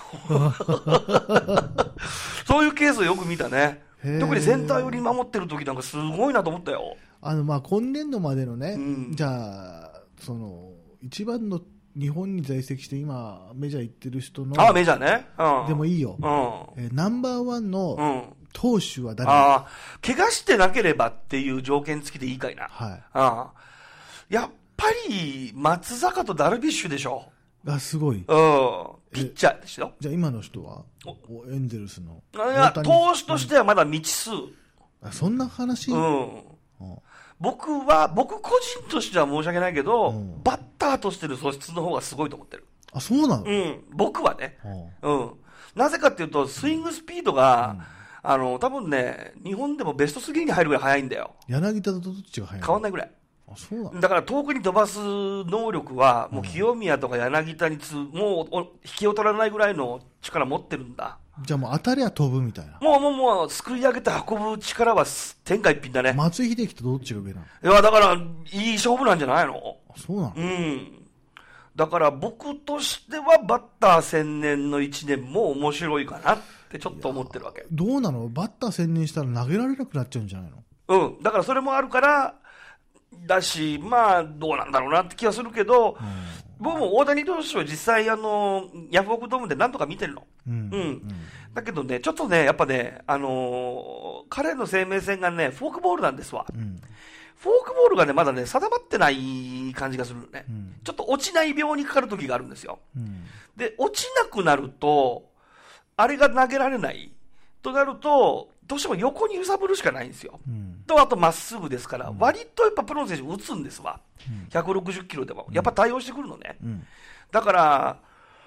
そういうケースをよく見たね。特にセンター寄り守ってる時なんかすごいなと思ったよ。 まあ今年度までのね、じゃあ、一番の日本に在籍して今、メジャー行ってる人の。 メジャーね。 でもいいよ。ナンバーワンの、投手は誰？ 怪我してなければっていう条件付きでいいかいな。やっぱり、松坂とダルビッシュでしょ。 すごい。 ピッチャーですよ。 じゃあ今の人はエンゼルスの。 投手としてはまだ未知数。 そんな話？ 僕個人としては申し訳ないけど、バッターとしての素質の方がすごいと思ってる。 そうなの？ 僕はね。なぜかっていうと、スイングスピードが、多分ね、日本でもベスト3に入るぐらい速いんだよ。 柳田とどっちが速いの？ 変わんないぐらい。 そうなの？ だから遠くに飛ばす能力は、もう清宮とか柳田にもう引きを取らないぐらいの力持ってるんだ。 じゃあもう当たりは飛ぶみたいな。 もう、すくい上げて運ぶ力は天下一品だね。 松井秀喜とどっちが上なの？ いや、だから、いい勝負なんじゃないの？ そうなの？ だから僕としてはバッター専念の1年も面白いかなってちょっと思ってるわけ。 どうなの？バッター専念したら投げられなくなっちゃうんじゃないの？ だからそれもあるからだし、まあどうなんだろうなって気がするけど、僕も大谷投手は実際ヤフオクドームで何とか見てるの。だけどね、ちょっとね、やっぱね、彼の生命線がね、フォークボールなんですわ。フォークボールがね、まだね、定まってない感じがするのね。ちょっと落ちない病にかかる時があるんですよ。で、落ちなくなると、あれが投げられないとなると、どうしても横に揺さぶるしかないんですよ。と、あとまっすぐですから、割とやっぱプロの選手打つんですわ。160キロでも。やっぱ対応してくるのね。だから、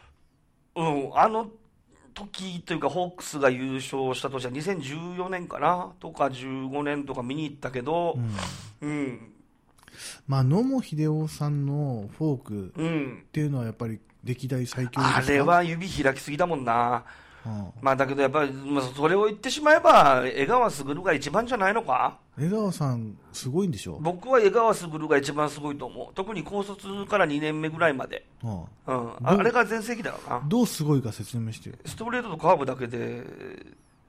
時というか、ホークスが優勝した年は2014年かなとか15年とか見に行ったけど、 まあ、野茂英雄さんのフォークっていうのはやっぱり歴代最強ですか？ あれは指開きすぎだもんな。まあだけどやっぱり、それを言ってしまえば江川卓が一番じゃないのか。 江川さんすごいんでしょ？ 僕は江川卓が一番すごいと思う。特に高卒から2年目ぐらいまで。あれが全盛期だろうな。 どうすごいか説明してよ。 ストレートとカーブだけで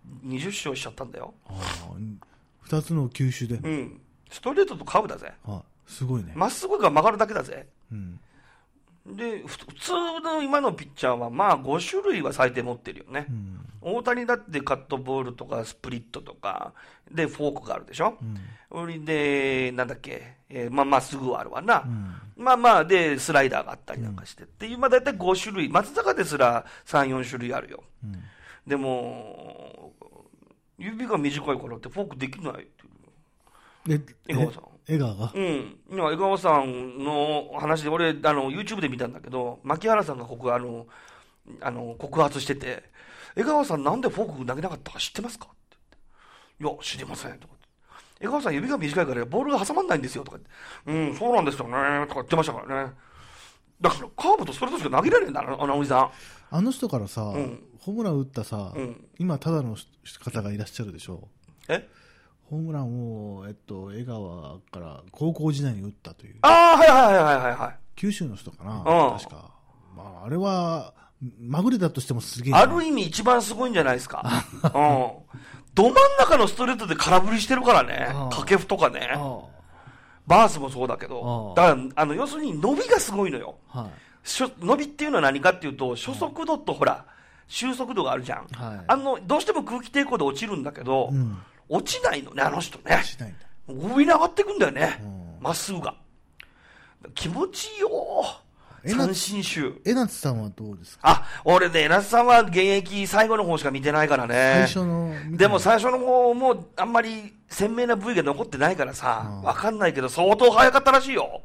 20勝しちゃったんだよ。 2つの球種で。 うん。ストレートとカーブだぜ。 すごいね。 まっすぐが曲がるだけだぜ。 うん。 で、普通の今のピッチャーはまあ5種類は最低持ってるよね。大谷だってカットボールとかスプリットとか、で、フォークがあるでしょ。で、なんだっけ、まっすぐはあるわな。で、スライダーがあったりなんかしてっていう、だいたい5種類、松坂ですら3、4種類あるよ。でも、指が短いからってフォークできないっていう。江川さん。 江川が江川さんの話で、俺、YouTube で見たんだけど、牧原さんが告発してて、江川さんなんでフォーク投げなかったか知ってますかって言って。いや、知りません。とか江川さん指が短いからボールが挟まんないんですよ。とか言って。そうなんですよね。とか言ってましたからね。だから、カーブとストレートしか投げられないんだ、おじさん。 あの人からさ、ホームラン打ったさ、今、ただの方がいらっしゃるでしょ。ホームランを、江川から高校時代に打ったという。 はい。 九州の人かな、確か。あれは、まぐれだとしてもすげえ。 ある意味一番すごいんじゃないですか。ど真ん中のストレートで空振りしてるからね。掛布とかね。バースもそうだけど。だから、要するに伸びがすごいのよ。伸びっていうのは何かっていうと、初速度とほら、終速度があるじゃん。どうしても空気抵抗で落ちるんだけど、落ちないのね、あの人ね。上に上がっていくんだよね。まっすぐが。気持ちいいよ。三振集。 江夏さんはどうですか？ 俺ね、江夏さんは現役最後の方しか見てないからね。でも最初の方もあんまり鮮明な部位が残ってないからさ、わかんないけど相当早かったらしいよ。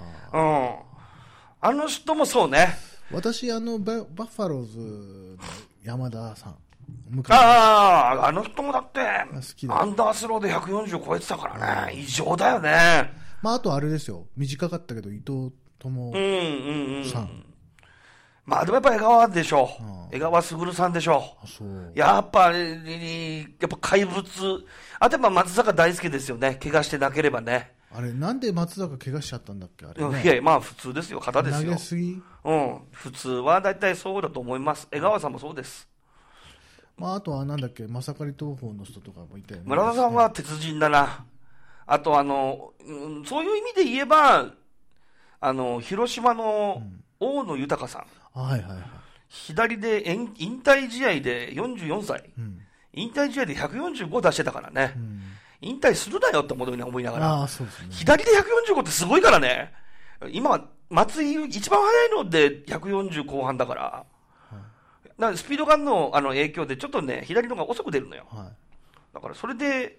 あの人もそうね。 私、バッファローズの山田さん。 あの人もだって、アンダースローで140超えてたからね。異常だよね。 あとあれですよ。短かったけど、伊藤友さん。 でもやっぱ江川でしょ。江川卓さんでしょ。やっぱ怪物。あとやっぱ松坂大輔ですよね。怪我してなければね。 あれ、なんで松坂怪我しちゃったんだっけあれ、 ね。いや、普通ですよ。肩ですよ。 投げすぎ？ 普通は大体そうだと思います。江川さんもそうです。 あとはなんだっけ、マサカリ東宝の人とかもいたよね。 村田さんは鉄人だな。あとそういう意味で言えば、広島の大野豊さん。左で引退試合で44歳。引退試合で145出してたからね。引退するなよって思いながら。左で145ってすごいからね。今、松井一番早いので140後半だから。スピードガンの影響でちょっとね、左のが遅く出るのよ。だからそれで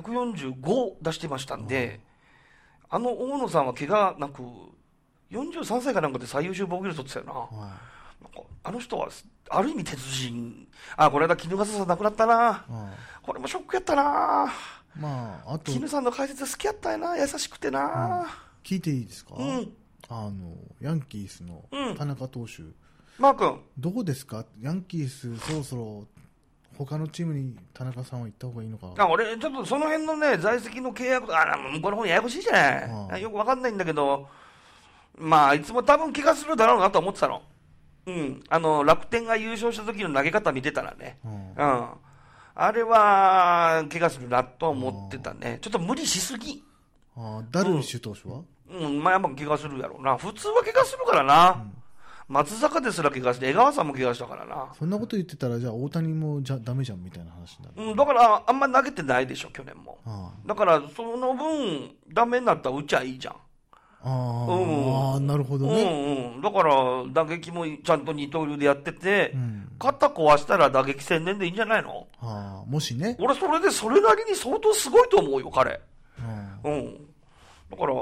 145出してましたんで、大野さんは怪我なく、43歳かなんかで最優秀防御率取ってたよな。あの人は、ある意味鉄人。この間、絹笠さん亡くなったな。これもショックやったな。 あと。 絹さんの解説好きやったよな。優しくてな。 聞いていいですか？ヤンキースの田中投手。 マー君。 どうですか？ヤンキース、そろそろ、他のチームに田中さんは行った方がいいのか？ 俺、ちょっとその辺のね、在籍の契約、向こうの方ややこしいじゃない。よくわかんないんだけど、いつも多分怪我するだろうなと思ってたの。楽天が優勝した時の投げ方見てたらね。あれは、怪我するなと思ってたね。ちょっと無理しすぎ。 ダルビッシュ投手は？ やっぱ怪我するやろうな。普通は怪我するからな。松坂ですら怪我して、江川さんも怪我したからな。 そんなこと言ってたら、じゃあ大谷もダメじゃんみたいな話になる。 だから、あんま投げてないでしょ、去年も。だから、その分、ダメになったら打ちゃいいじゃん。 なるほどね。 だから、打撃もちゃんと二刀流でやってて、肩壊したら打撃専念でいいんじゃないの？ もしね。 俺、それなりに相当すごいと思うよ、彼。だから、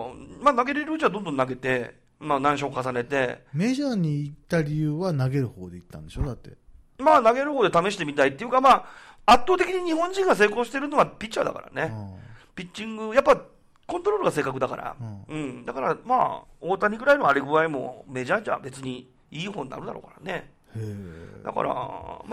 投げれるうちはどんどん投げて、何勝重ねて。 メジャーに行った理由は投げる方で行ったんでしょ？だって。 投げる方で試してみたいっていうか、圧倒的に日本人が成功してるのはピッチャーだからね。ピッチング、やっぱ、コントロールが正確だから。だから、大谷ぐらいの荒れ具合もメジャーじゃ別にいい方になるだろうからね。だから、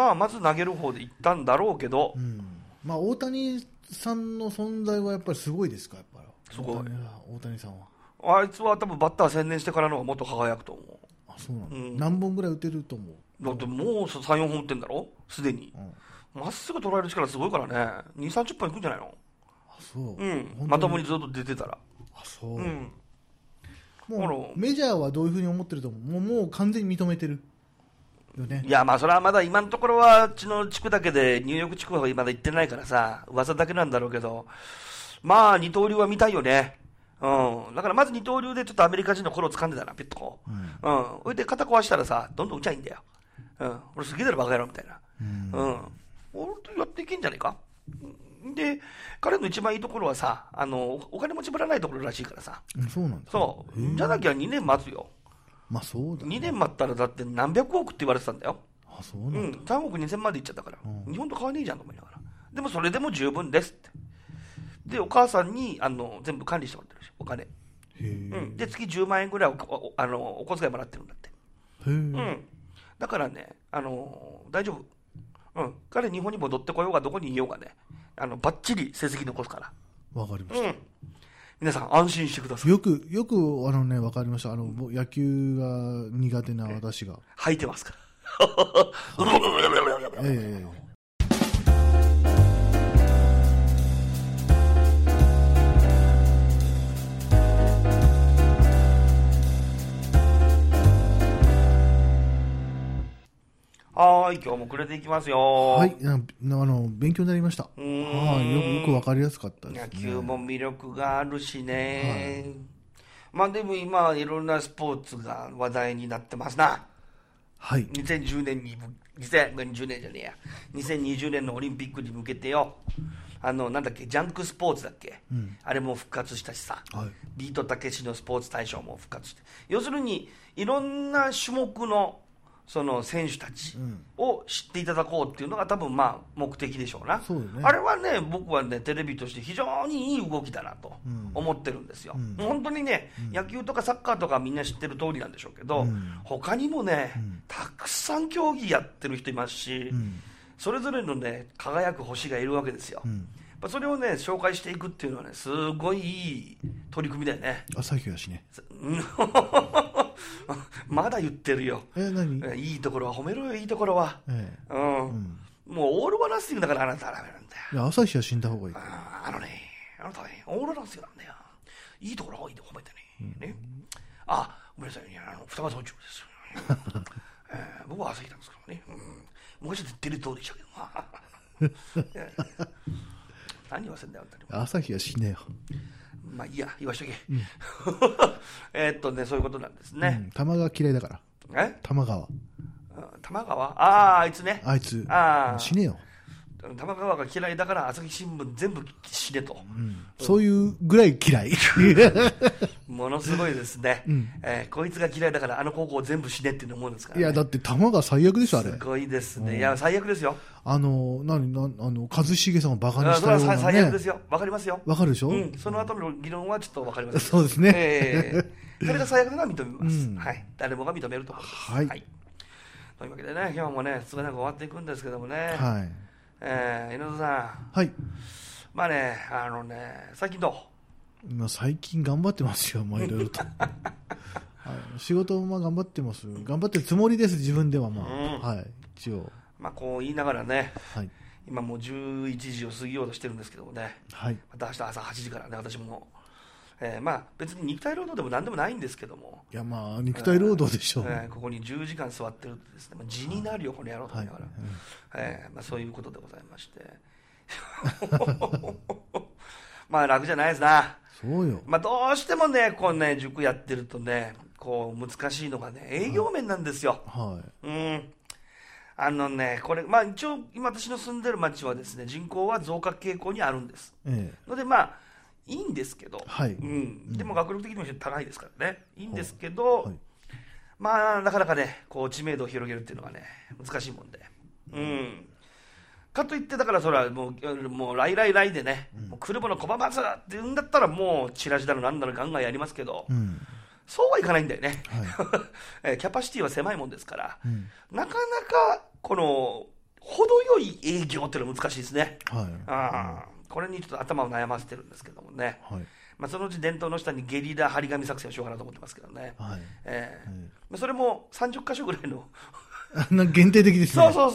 まず投げる方で行ったんだろうけど。 大谷さんの存在はやっぱりすごいですか？やっぱり。 すごい。 大谷さんは。 あいつは多分バッター専念してからの方がもっと輝くと思う。 そうなの？何本ぐらい打てると思う？ だってもう3、4本打ってんだろすでに。 まっすぐ捉える力すごいからね。2、30分いくんじゃないの？ あ、そう。 うん。まともにずっと出てたら。 あ、そう。 うん。 もうメジャーはどういうふうに思ってると思う？もう完全に認めてるよね。 いや、まあそれはまだ今のところはうちの地区だけで、ニューヨーク地区はまだ行ってないからさ、噂だけなんだろうけど、まあ二刀流は見たいよね。うん。だからまず二刀流でちょっとアメリカ人の頃を掴んでたな、ピュッとこう。うん。それで肩壊したらさ、どんどん打ちゃいいんだよ。うん。俺すげえだろバカ野郎みたいな。うん。俺とやっていけんじゃねえか。で、彼の一番いいところはさ、お金持ちぶらないところらしいからさ。 そうなんだ。 そう。じゃなきゃ2年待つよ。 まあそうだ、ね。 2年待ったらだって何百億って言われてたんだよ。 あ、そうなんだ。うん。 3億2000万でいっちゃったから。日本と変わんねえじゃんと思いながら。でもそれでも十分ですって。で、お母さんに、全部管理してもらってるし、お金。 へえ。 で、月10万円ぐらいお小遣いもらってるんだって。 へえ。 だからね、大丈夫。彼日本に戻ってこようがどこにいようがね、バッチリ成績残すから。 わかりました。 皆さん安心してください。 よく、わかりました。野球が苦手な私が。 吐いてますから。はい、今日もくれていきますよ。 はい、勉強になりました。よくわかりやすかったですね。 野球も魅力があるしね。まあでも今いろんなスポーツが話題になってますな。 はい。 2010年じゃねえや。2020年のオリンピックに向けてよ。なんだっけ、ジャンクスポーツだっけ、あれも復活したしさ、ビートたけしのスポーツ大賞も復活して、要するにいろんな種目のその選手たちを知っていただこうっていうのが多分まあ目的でしょうな。 そうね、 あれはね、僕はねテレビとして非常にいい動きだなと思ってるんですよ。本当にね、野球とかサッカーとかみんな知ってる通りなんでしょうけど、他にもね、たくさん競技やってる人いますし、それぞれのね輝く星がいるわけですよ。それをね紹介していくっていうのはねすごいいい取り組みだよね。 朝日はしねまだ言ってるよ。 何？ いいところは褒めろよ、いいところは。もうオールバランスティングだからあなたはダメなんだよ。 いや、朝日は死んだ方がいい。 あなたね、オールバランスティングなんだよ。いいところは多いで褒めてね。ごめんなさいね、双葉村長です。僕は朝日なんですけどね。昔は言ってる通りでしたけど。何言わせんだよ、あんたに。 朝日は死ねよ。 まあいいや、言わしとけ。そういうことなんですね。 玉川嫌いだから。玉川。 玉川？あいつね。 あいつ。死ねよ。 玉川が嫌いだから朝日新聞全部死ねと。 そういうぐらい嫌い。 ものすごいですね。こいつが嫌いだからあの高校全部死ねって思うんですから。 いや、だって玉川最悪でしょ、あれ。 すごいですね。いや、最悪ですよ。 一茂さんをバカにしたようなね。 最悪ですよ。わかりますよ。 わかるでしょ。 その後の議論はちょっとわかります。 そうですね。 それが最悪なのは認めます。はい。誰もが認めると思います。 はい。 というわけでね、今日もね、少なく終わっていくんですけどもね。 はい。 井上さん。 はい。 まあね、最近どう？最近頑張ってますよ、いろいろと。仕事も頑張ってます。頑張ってるつもりです、自分では。はい、一応。 こう言いながらね、今もう11時を過ぎようとしてるんですけどもね、また明日朝8時からね、私も、別に肉体労働でも何でもないんですけども、 いや、肉体労働でしょう。 ここに10時間座ってるとですね、地になるよ、この野郎と思いながら、そういうことでございまして、楽じゃないですな。 そうよ。 どうしてもね、こうね、塾やってるとね、こう難しいのがね、営業面なんですよ。これ、一応、今私の住んでる町はですね、人口は増加傾向にあるんです。ので、いいんですけど、でも学力的にも高いですからね、いいんですけど、なかなかね、こう知名度を広げるっていうのがね、難しいもんで。かといって、だからそれはもう、来でね、もう来るもの拒まずって言うんだったら、もう、チラシだのなんだのガンガンやりますけど、そうはいかないんだよね。キャパシティは狭いもんですから、なかなか、この、程よい営業っていうのは難しいですね。これにちょっと頭を悩ませてるんですけどもね。そのうち伝統の下にゲリラ張り紙作戦をしようかなと思ってますけどね。それも30箇所ぐらいの限定的ですね。 そう。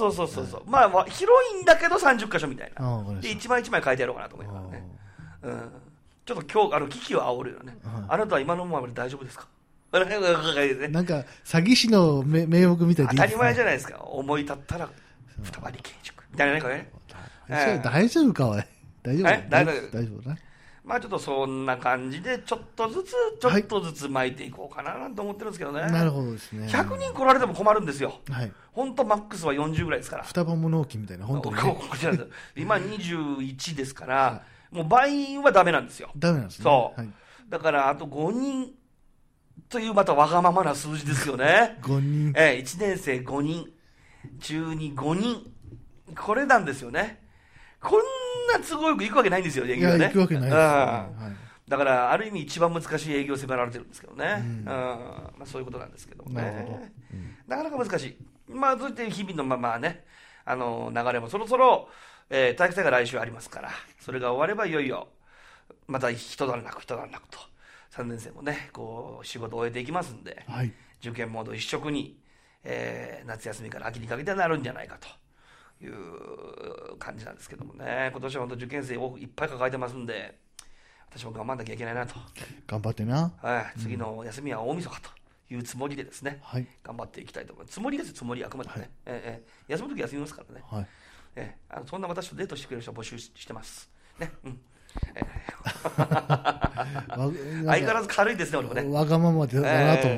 まあ、広いんだけど30箇所みたいな。で、一枚一枚書いてやろうかなと思いながらね。ちょっと今日、危機を煽るよね。あなたは今のままで大丈夫ですか？なんか、 詐欺師の名目みたいで当たり前じゃないですか。思い立ったら、二張り建築。みたいなね、これね。 大丈夫か、おい。大丈夫な。まあちょっとそんな感じで、ちょっとずつ巻いていこうかななんて思ってるんですけどね。 なるほどですね。 100人来られても困るんですよ。本当マックスは40ぐらいですから。 双葉物置みたいな、本当に。 こちらです。今21ですから、もう倍はダメなんですよ。 ダメなんですね。 そう。だからあと5人というまたわがままな数字ですよね。 5人。 1年生5人、中2 5人。これなんですよね。こんな都合よく行くわけないんですよ、営業はね。 行くわけないです、 だから、ある意味一番難しい営業を迫られてるんですけどね。まあ、そういうことなんですけどね。なかなか難しい。まあ、そういって日々のまあね、流れもそろそろ、体育祭が来週ありますから、それが終わればいよいよ、また一段落と、3年生もね、こう、仕事を終えていきますんで、受験モード一色に、夏休みから秋にかけてなるんじゃないかと。いう感じなんですけどもね。今年は本当受験生をいっぱい抱えてますんで、私も頑張んなきゃいけないなと。 頑張ってな。 次の休みは大晦日というつもりでですね、頑張っていきたいと思います。つもりですよ、つもりあくまでね。休むとき休みますからね。そんな私とデートしてくれる人を募集してます。ね。相変わらず軽いですね、俺もね。 わがままだなと思って。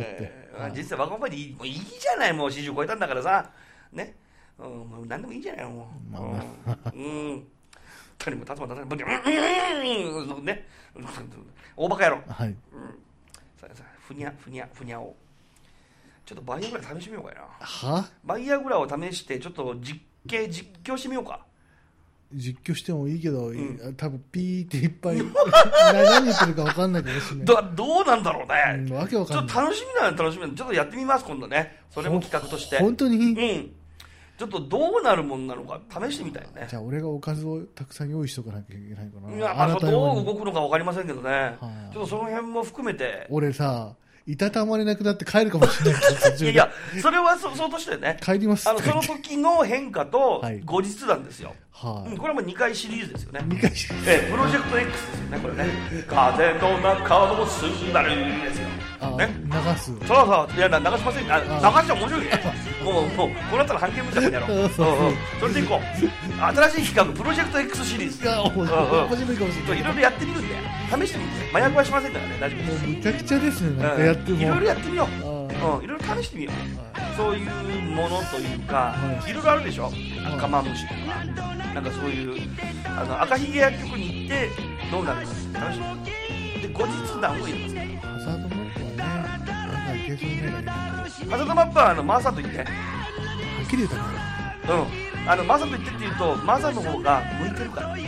実際わがままでもういいじゃない、もう40超えたんだからさ。ね。何でもいいんじゃないのもう。とにも立つも立たない。ね。大バカ野郎。ふにゃを。ちょっとバイアグラ試してみようかな。バイアグラを試して、ちょっと実況してみようか。 実況してもいいけど、多分ピーっていっぱい何言ってるか分かんないかもしれない。 どうなんだろうね。 わけわかんない。 ちょっと楽しみだね、ちょっとやってみます、今度ね。それも企画として。 本当に？ ちょっとどうなるもんなのか試してみたいね。 じゃあ俺がおかずをたくさん用意しとかなきゃいけないかな。 いや、どう動くのか分かりませんけどね。ちょっとその辺も含めて。 俺さ、いたたまれなくなって帰るかもしれない。 いや、それはそうとしてね。 帰ります。 その時の変化と後日談ですよ。これはもう2回シリーズですよね。 2回シリーズ。 プロジェクト X ですよね、これね。風の中のスンダルですよ。ね、 流す。 そう、いや、流しません。流しちゃ面白いね。もう、こうなったら半径無茶にやろう。それでいこう。新しい企画、プロジェクト X シリーズ。 面白いかもしれない。 いろいろやってみるんで、試してみて。麻薬はしませんからね、大丈夫です。 もうむちゃくちゃですね、なんかやっても。 いろいろやってみよう。いろいろ試してみよう。そういうものというか、いろいろあるでしょ。赤マムシとか、なんかそういう、赤ひげ薬局に行って、どうなるか試してみる。で、後日談を入れますから。 ハザードマップはね、なんかいけそうね。 ハザードマップはマサと言って。はっきり言うたね。マサと言ってって言うと、マサの方が向いてるから。怖い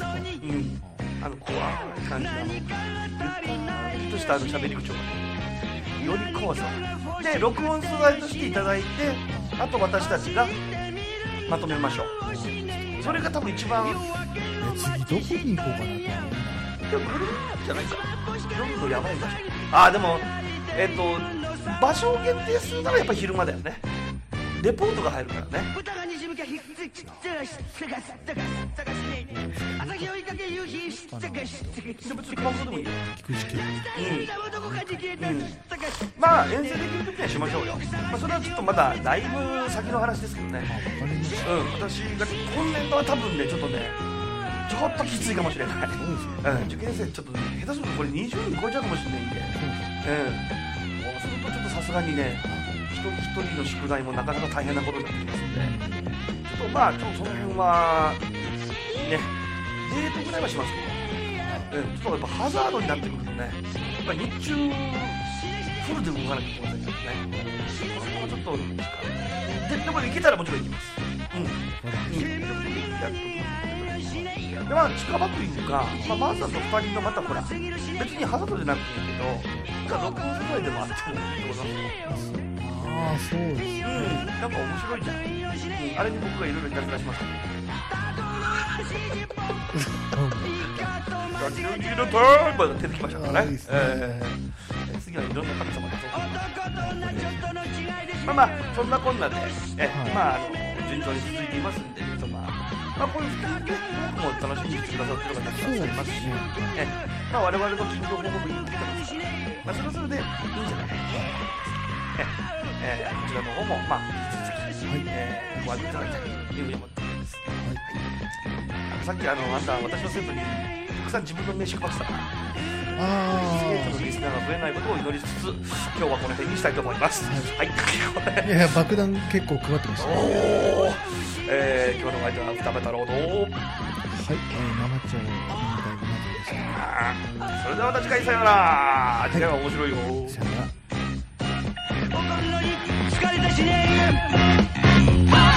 感じの、ゆったりとした喋り口調がね、より怖さ。で、録音素材としていただいて、あと私たちがまとめましょう。それが多分一番。 次どこに行こうかなと思う。 いや、これじゃないか。夜のやばい場所。でも、場所を限定するならやっぱ昼間だよね。レポートが入るからね。まあ遠征できるときにはしましょうよ。それはちょっとまだだいぶ先の話ですけどね。私が今年度は多分ね、ちょっときついかもしれない。受験生ちょっと下手するとこれ20人超えちゃうかもしれないんで。そうするとちょっとさすがにね、一人一人の宿題もなかなか大変なことになってきますので、ちょっとその辺はね、デートぐらいはしますけど、ちょっとやっぱハザードになってくるとね、やっぱり日中フルで動かなきゃいけませんけどね、もうちょっとでも行けたらもちろん行きます。で近場というか、マーサと2人のまたほら、別にハザードじゃなくていいけど、録音素材でもあってもいいと思いますよ。 そうですね。 なんか面白いじゃん。あれに僕がいろいろいたずらしました。ガチのギルトーンまで出てきましたからね。次はいろんな神様がまあそんなこんなで、まあ順調に続いていますんで、まあこういう普通にね、僕も楽しみにしてくださってる方たくさんいますし、まあ我々の近況報告に聞いてますから、まあそれはそれでいいんじゃないかなと思います。こちらの方もまあ引き続き、ご覧いただきたいというふうに思っております。さっきあんた私の生徒にたくさん自分の名刺配ってたから。生徒のリスナーが増えないことを祈りつつ、今日はこの辺にしたいと思います。はい。 いや爆弾結構配ってました。 今日の相手は二股郎と。はい。 生茶を飲みたいでした。 それではまた次回さよなら。次回は面白いよ。 さよなら。 心に疲れたしね